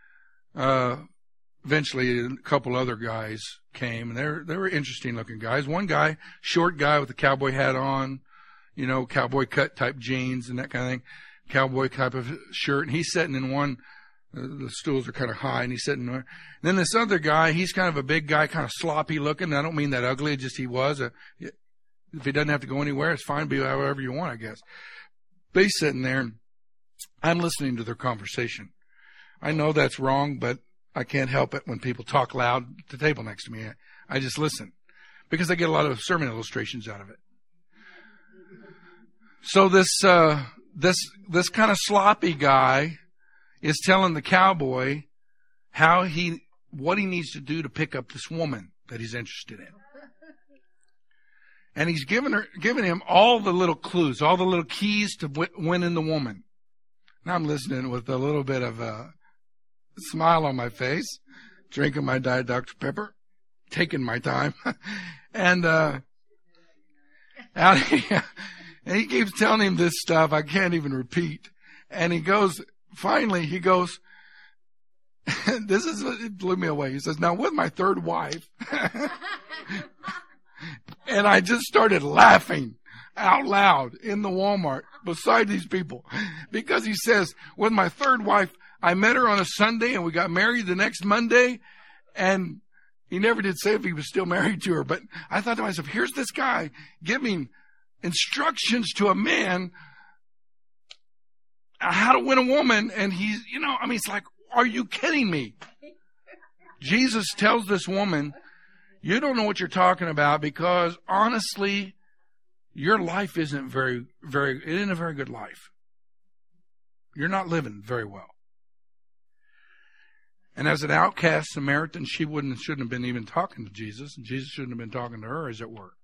eventually a couple other guys came, and they were interesting looking guys. One guy, short guy with a cowboy hat on, cowboy cut type jeans and that kind of thing, cowboy type of shirt, and he's sitting in one. The stools are kind of high, and he's sitting there. And then this other guy, he's kind of a big guy, kind of sloppy looking. I don't mean that ugly, just he was. If he doesn't have to go anywhere, it's fine. Be however you want, I guess. But he's sitting there, and I'm listening to their conversation. I know that's wrong, but I can't help it when people talk loud at the table next to me. I just listen because I get a lot of sermon illustrations out of it. So this kind of sloppy guy is telling the cowboy what he needs to do to pick up this woman that he's interested in. And he's giving him all the little clues, all the little keys to winning the woman. Now I'm listening with a little bit of a smile on my face, drinking my Diet Dr. Pepper, taking my time. And he keeps telling him this stuff I can't even repeat. And finally he goes, it blew me away. He says, now with my 3rd wife. And I just started laughing out loud in the Walmart beside these people, because he says, with my 3rd wife, I met her on a Sunday and we got married the next Monday, and he never did say if he was still married to her. But I thought to myself, here's this guy giving instructions to a man how to win a woman, and he's, it's like, are you kidding me? Jesus tells this woman, you don't know what you're talking about, because honestly, your life isn't it isn't a very good life. You're not living very well. And as an outcast Samaritan, she shouldn't have been even talking to Jesus, and Jesus shouldn't have been talking to her, as it were.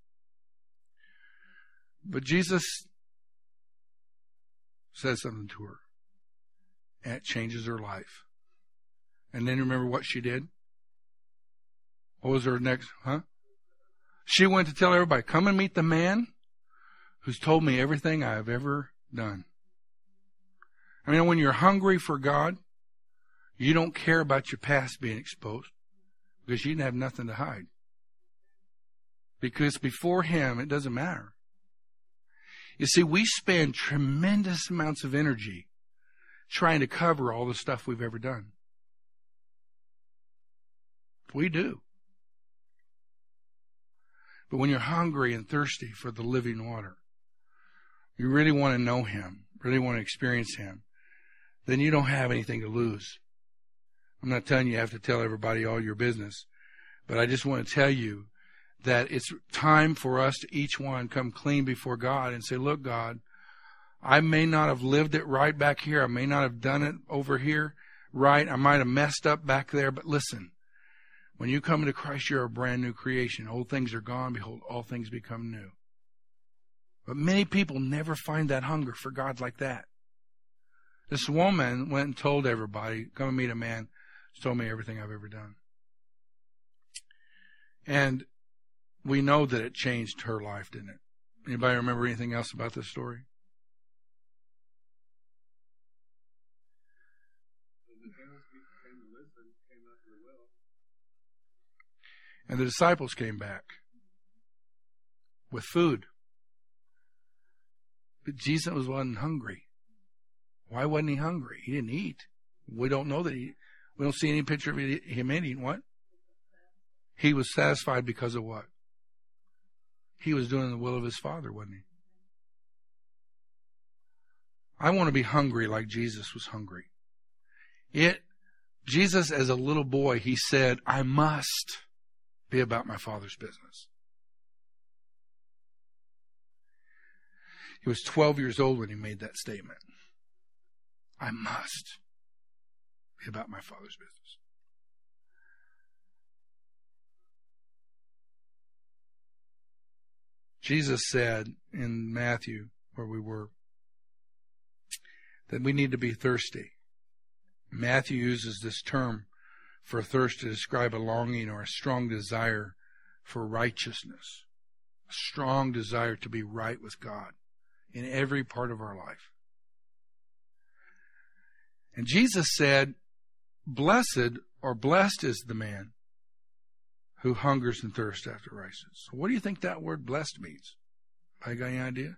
But Jesus says something to her, and it changes her life. And then remember what she did? What was her next? She went to tell everybody, come and meet the man who's told me everything I've ever done. I mean, when you're hungry for God, you don't care about your past being exposed because you didn't have nothing to hide. Because before Him, it doesn't matter. You see, we spend tremendous amounts of energy trying to cover all the stuff we've ever done. We do. But when you're hungry and thirsty for the living water, you really want to know Him, really want to experience Him, then you don't have anything to lose. I'm not telling you have to tell everybody all your business, but I just want to tell you that it's time for us to each one come clean before God and say, look, God, I may not have lived it right back here. I may not have done it over here right. I might have messed up back there, but listen, when you come into Christ, you're a brand new creation. Old things are gone. Behold, all things become new. But many people never find that hunger for God like that. This woman went and told everybody, come and meet a man who's told me everything I've ever done. And we know that it changed her life, didn't it? Anybody remember anything else about this story? And the disciples came back with food. But Jesus wasn't hungry. Why wasn't He hungry? He didn't eat. We don't know that we don't see any picture of Him eating. What? He was satisfied because of what? He was doing the will of His Father, wasn't He? I want to be hungry like Jesus was hungry. Jesus, as a little boy, He said, I must be about my Father's business. He was 12 years old when He made that statement. I must be about my Father's business. Jesus said in Matthew, where we were, that we need to be thirsty. Matthew uses this term for thirst to describe a longing or a strong desire for righteousness. A strong desire to be right with God in every part of our life. And Jesus said, blessed or blessed is the man who hungers and thirsts after righteousness. So what do you think that word blessed means? I got any idea?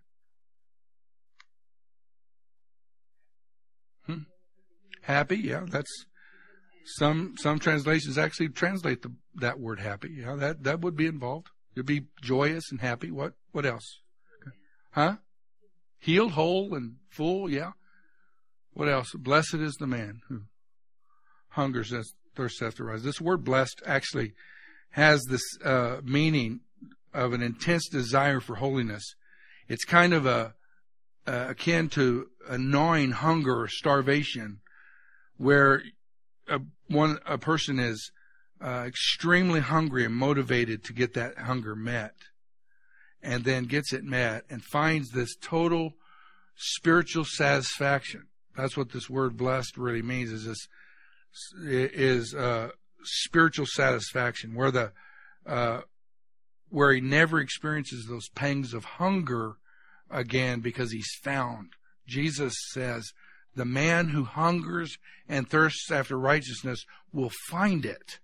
Happy, yeah, that's some translations actually translate that word happy. Yeah, that would be involved. You'd be joyous and happy. What else? Huh? Healed, whole, and full, yeah. What else? Blessed is the man who hungers and thirsts after righteousness. This word blessed actually has this meaning of an intense desire for holiness. It's kind of akin to a gnawing hunger or starvation, where a person is extremely hungry and motivated to get that hunger met, and then gets it met and finds this total spiritual satisfaction. That's what this word blessed really means, is spiritual satisfaction, where he never experiences those pangs of hunger again because he's found. Jesus says, the man who hungers and thirsts after righteousness will find it.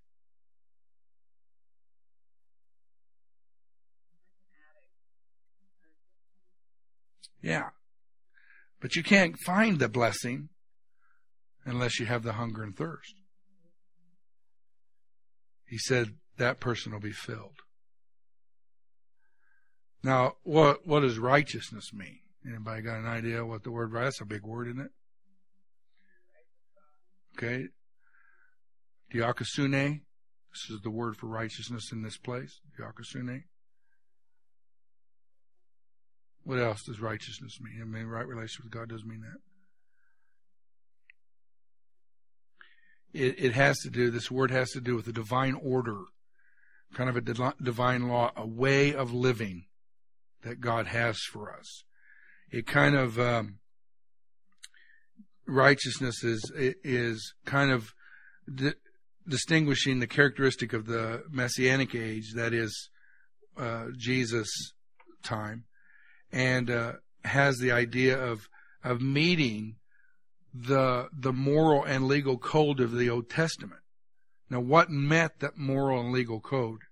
Yeah. But you can't find the blessing unless you have the hunger and thirst. He said that person will be filled. Now, what does righteousness mean? Anybody got an idea what the word, that's a big word, isn't it? Okay. Diakosune. This is the word for righteousness in this place. Diakosune. What else does righteousness mean? I mean, right relationship with God doesn't mean that. It has to do, this word has to do with a divine order, kind of a divine law, a way of living that God has for us. It kind of, righteousness is kind of distinguishing the characteristic of the Messianic age, that is, Jesus' time, and has the idea of meeting the moral and legal code of the Old Testament. Now, what met that moral and legal code?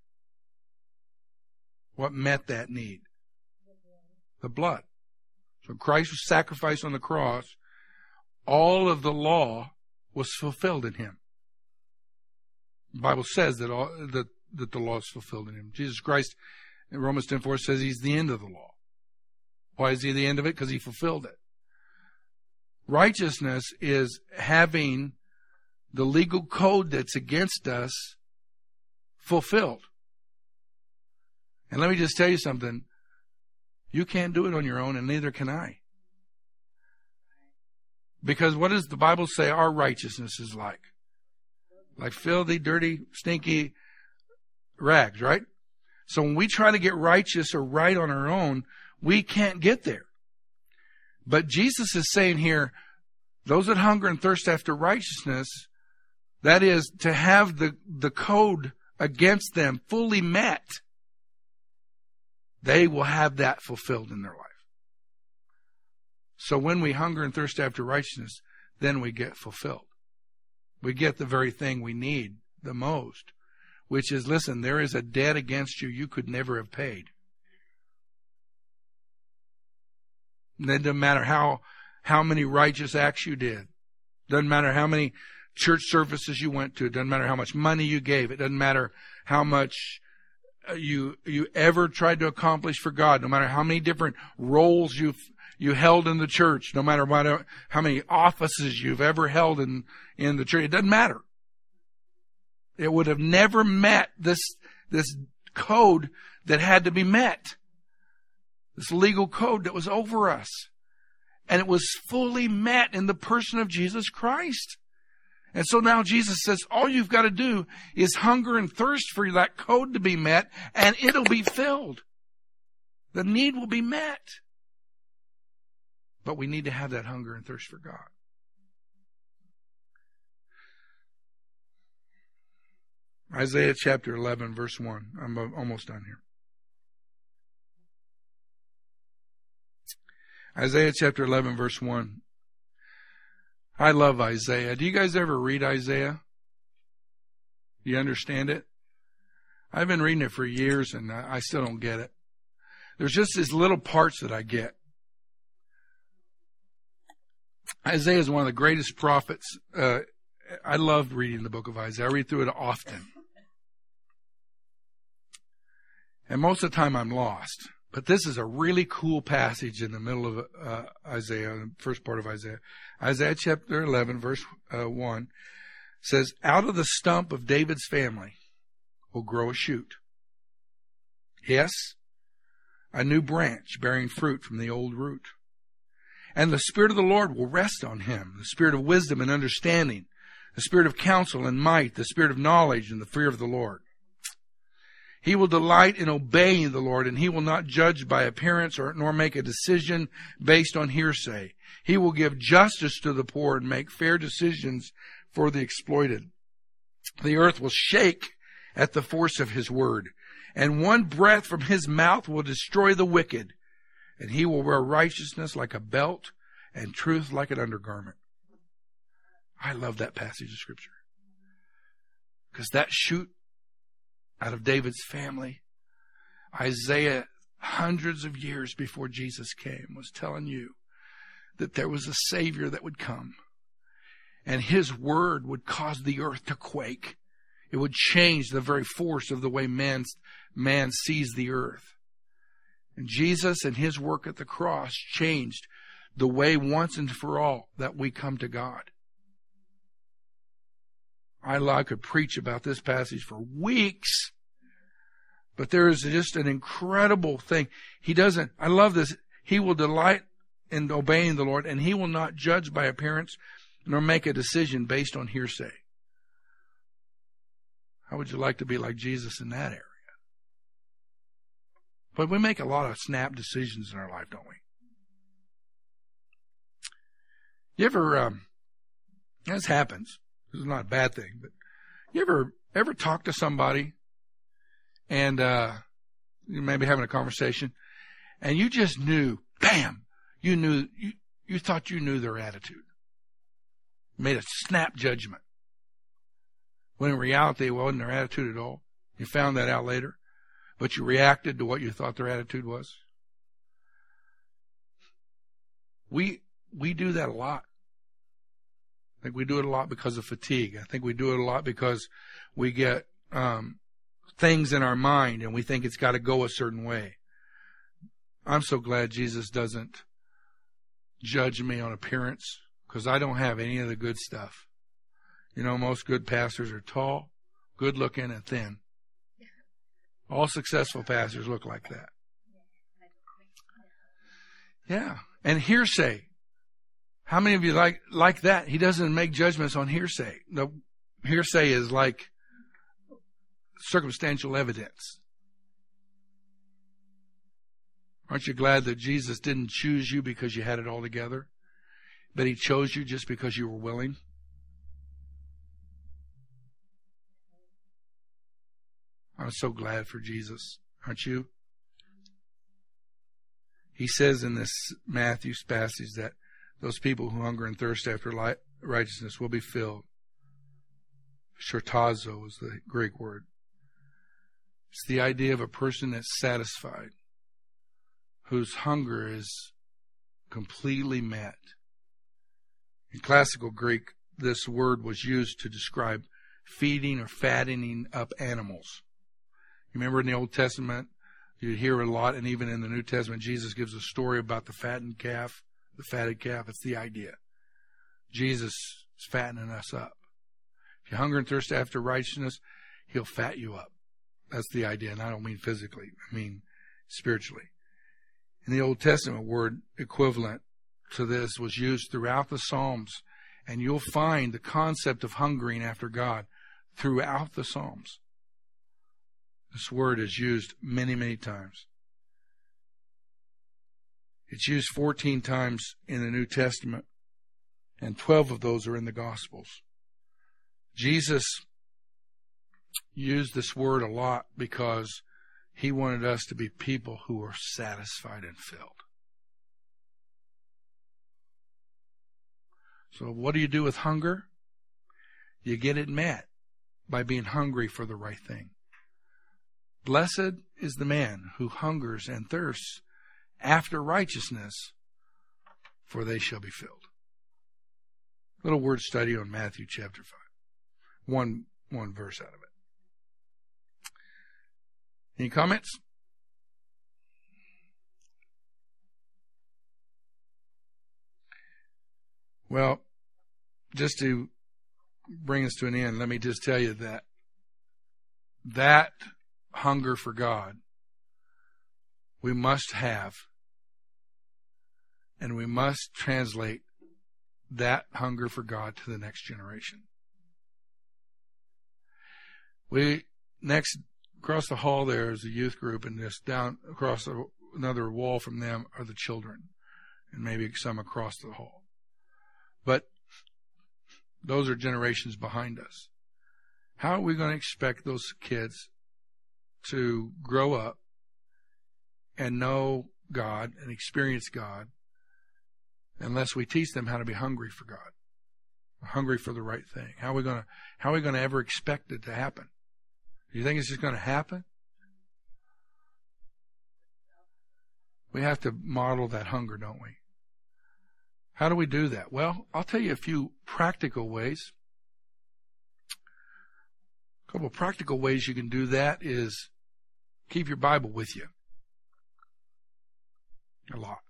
What met that need? The blood. So Christ was sacrificed on the cross. All of the law was fulfilled in him. The Bible says that the law is fulfilled in him. Jesus Christ in Romans 10:4 says he's the end of the law. Why is he the end of it? Because he fulfilled it. Righteousness is having the legal code that's against us fulfilled. And let me just tell you something. You can't do it on your own, and neither can I. Because what does the Bible say our righteousness is like? Like filthy, dirty, stinky rags, right? So when we try to get righteous or right on our own, we can't get there. But Jesus is saying here, those that hunger and thirst after righteousness, that is, to have the code against them fully met, they will have that fulfilled in their life. So when we hunger and thirst after righteousness, then we get fulfilled. We get the very thing we need the most, which is, listen, there is a debt against you could never have paid. And it doesn't matter how many righteous acts you did. Doesn't matter how many church services you went to. It doesn't matter how much money you gave. It doesn't matter how much you ever tried to accomplish for God. No matter how many different roles you held in the church. No matter how many offices you've ever held in the church. It doesn't matter. It would have never met this code that had to be met. This legal code that was over us. And it was fully met in the person of Jesus Christ. And so now Jesus says, all you've got to do is hunger and thirst for that code to be met, and it'll be filled. The need will be met. But we need to have that hunger and thirst for God. Isaiah chapter 11, verse 1. I'm almost done here. Isaiah chapter 11, verse 1. I love Isaiah. Do you guys ever read Isaiah? Do you understand it? I've been reading it for years and I still don't get it. There's just these little parts that I get. Isaiah is one of the greatest prophets. I love reading the book of Isaiah. I read through it often. And most of the time I'm lost. But this is a really cool passage in the middle of Isaiah, the first part of Isaiah. Isaiah chapter 11, verse 1 says, out of the stump of David's family will grow a shoot. Yes, a new branch bearing fruit from the old root. And the Spirit of the Lord will rest on him, the Spirit of wisdom and understanding, the Spirit of counsel and might, the Spirit of knowledge and the fear of the Lord. He will delight in obeying the Lord, and he will not judge by appearance nor make a decision based on hearsay. He will give justice to the poor and make fair decisions for the exploited. The earth will shake at the force of his word, and one breath from his mouth will destroy the wicked, and he will wear righteousness like a belt and truth like an undergarment. I love that passage of Scripture, because that shoot out of David's family, Isaiah, hundreds of years before Jesus came, was telling you that there was a Savior that would come. And his word would cause the earth to quake. It would change the very force of the way man sees the earth. And Jesus and his work at the cross changed the way once and for all that we come to God. I could preach about this passage for weeks, but there is just an incredible thing. I love this. He will delight in obeying the Lord, and he will not judge by appearance nor make a decision based on hearsay. How would you like to be like Jesus in that area? But we make a lot of snap decisions in our life, don't we? You ever, this happens. This is not a bad thing, but you ever talk to somebody and you may be having a conversation, and you just knew, bam, you thought you knew their attitude. Made a snap judgment. When in reality, it wasn't their attitude at all. You found that out later. But you reacted to what you thought their attitude was. We do that a lot. I think we do it a lot because of fatigue. I think we do it a lot because we get things in our mind and we think it's got to go a certain way. I'm so glad Jesus doesn't judge me on appearance, because I don't have any of the good stuff. You know, most good pastors are tall, good looking, and thin. All successful pastors look like that. Yeah. And hearsay. How many of you like that? He doesn't make judgments on hearsay. No, hearsay is like circumstantial evidence. Aren't you glad that Jesus didn't choose you because you had it all together? But He chose you just because you were willing? I'm so glad for Jesus. Aren't you? He says in this Matthew's passage that those people who hunger and thirst after righteousness will be filled. Shortazo is the Greek word. It's the idea of a person that's satisfied, whose hunger is completely met. In classical Greek, this word was used to describe feeding or fattening up animals. You remember in the Old Testament, you hear a lot, and even in the New Testament, Jesus gives a story about the fattened calf, the fatted calf. It's the idea. Jesus is fattening us up. If you hunger and thirst after righteousness, He'll fat you up. That's the idea, and I don't mean physically. I mean spiritually. In the Old Testament, word equivalent to this was used throughout the Psalms, and you'll find the concept of hungering after God throughout the Psalms. This word is used many, many times. It's used 14 times in the New Testament, and 12 of those are in the Gospels. Jesus used this word a lot because He wanted us to be people who are satisfied and filled. So what do you do with hunger? You get it met by being hungry for the right thing. Blessed is the man who hungers and thirsts after righteousness, for they shall be filled. Little word study on Matthew chapter 5. One verse out of it. Any comments? Well, just to bring us to an end, let me just tell you that hunger for God we must have, and we must translate that hunger for God to the next generation. Next, across the hall there is a youth group, and just down across another wall from them are the children, and maybe some across the hall. But those are generations behind us. How are we going to expect those kids to grow up and know God and experience God unless we teach them how to be hungry for God, hungry for the right thing? How are we going to ever expect it to happen? Do you think it's just going to happen? We have to model that hunger, don't we? How do we do that? Well, I'll tell you a few practical ways. A couple of practical ways you can do that is keep your Bible with you. A lot.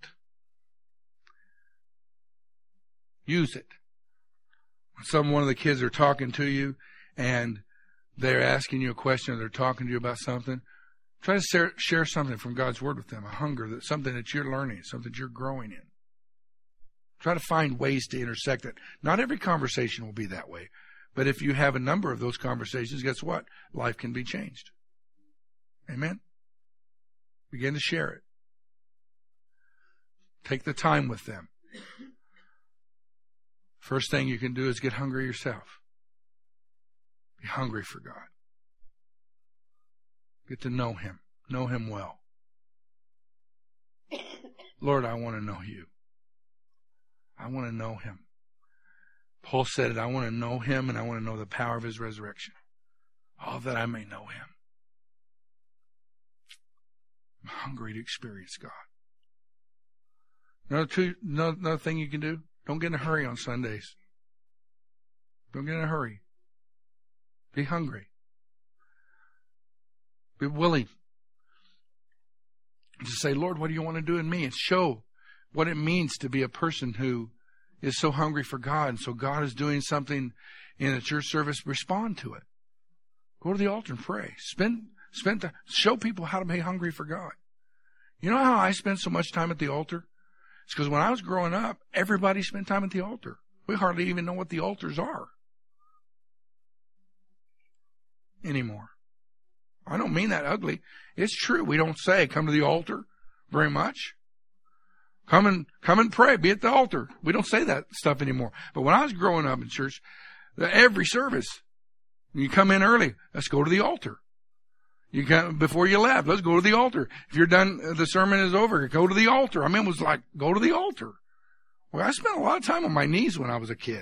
Use it. When one of the kids are talking to you and they're asking you a question or they're talking to you about something, try to share something from God's Word with them, a hunger, something that you're learning, something that you're growing in. Try to find ways to intersect it. Not every conversation will be that way. But if you have a number of those conversations, guess what? Life can be changed. Amen? Begin to share it. Take the time with them. First thing you can do is get hungry yourself. Be hungry for God. Get to know Him. know Him well. Lord, I want to know You. I want to know Him. Paul said it, I want to know Him and I want to know the power of His resurrection. All that I may know Him. I'm hungry to experience God. Another thing you can do, don't get in a hurry on Sundays. Don't get in a hurry. Be hungry. Be willing to say, Lord, what do You want to do in me? And show what it means to be a person who is so hungry for God. And so God is doing something in a church service, respond to it. Go to the altar and pray. Show people how to be hungry for God. You know how I spend so much time at the altar? It's because when I was growing up, everybody spent time at the altar. We hardly even know what the altars are anymore. I don't mean that ugly. It's true. We don't say, come to the altar very much. Come and pray. Be at the altar. We don't say that stuff anymore. But when I was growing up in church, every service, you come in early, let's go to the altar. You come before you left, let's go to the altar. If you're done, the sermon is over, go to the altar. I mean, it was like, go to the altar. Well, I spent a lot of time on my knees when I was a kid.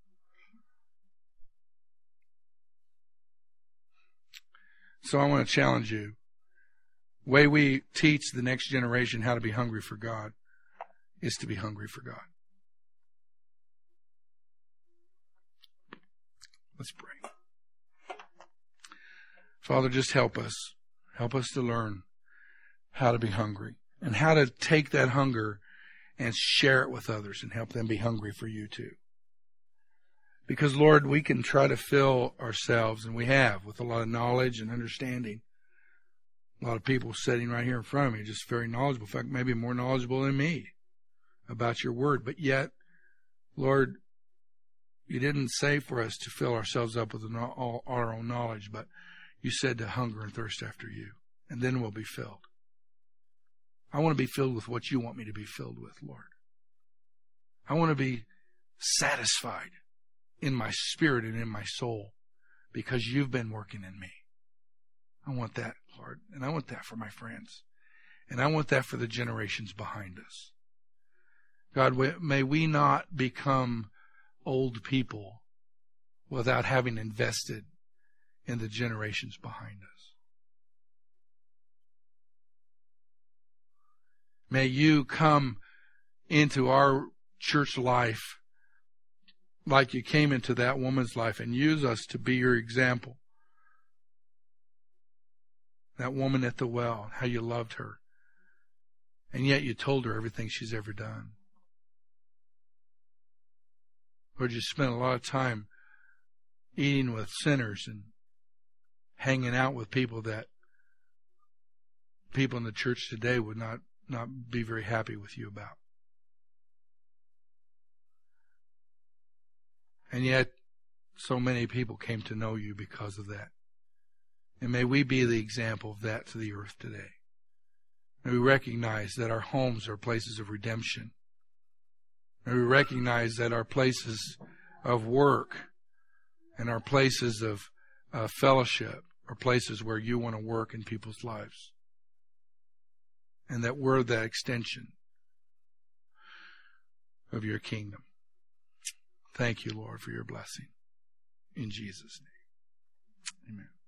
So I want to challenge you. The way we teach the next generation how to be hungry for God is to be hungry for God. Let's pray. Father, just help us. Help us to learn how to be hungry and how to take that hunger and share it with others and help them be hungry for You too. Because, Lord, we can try to fill ourselves, and we have, with a lot of knowledge and understanding. A lot of people sitting right here in front of me, just very knowledgeable. In fact, maybe more knowledgeable than me about Your Word. But yet, Lord, You didn't say for us to fill ourselves up with our own knowledge, but You said to hunger and thirst after You, and then we'll be filled. I want to be filled with what You want me to be filled with, Lord. I want to be satisfied in my spirit and in my soul because You've been working in me. I want that, Lord, and I want that for my friends, and I want that for the generations behind us. God, may we not become old people without having invested in the generations behind us. May You come into our church life like You came into that woman's life and use us to be Your example. That woman at the well, how You loved her. And yet You told her everything she's ever done. Lord, You spent a lot of time eating with sinners and hanging out with people that people in the church today would not be very happy with You about. And yet, so many people came to know You because of that. And may we be the example of that to the earth today. May we recognize that our homes are places of redemption. May we recognize that our places of work and our places of fellowship are places where You want to work in people's lives. And that we're that extension of Your kingdom. Thank You, Lord, for Your blessing. In Jesus' name. Amen.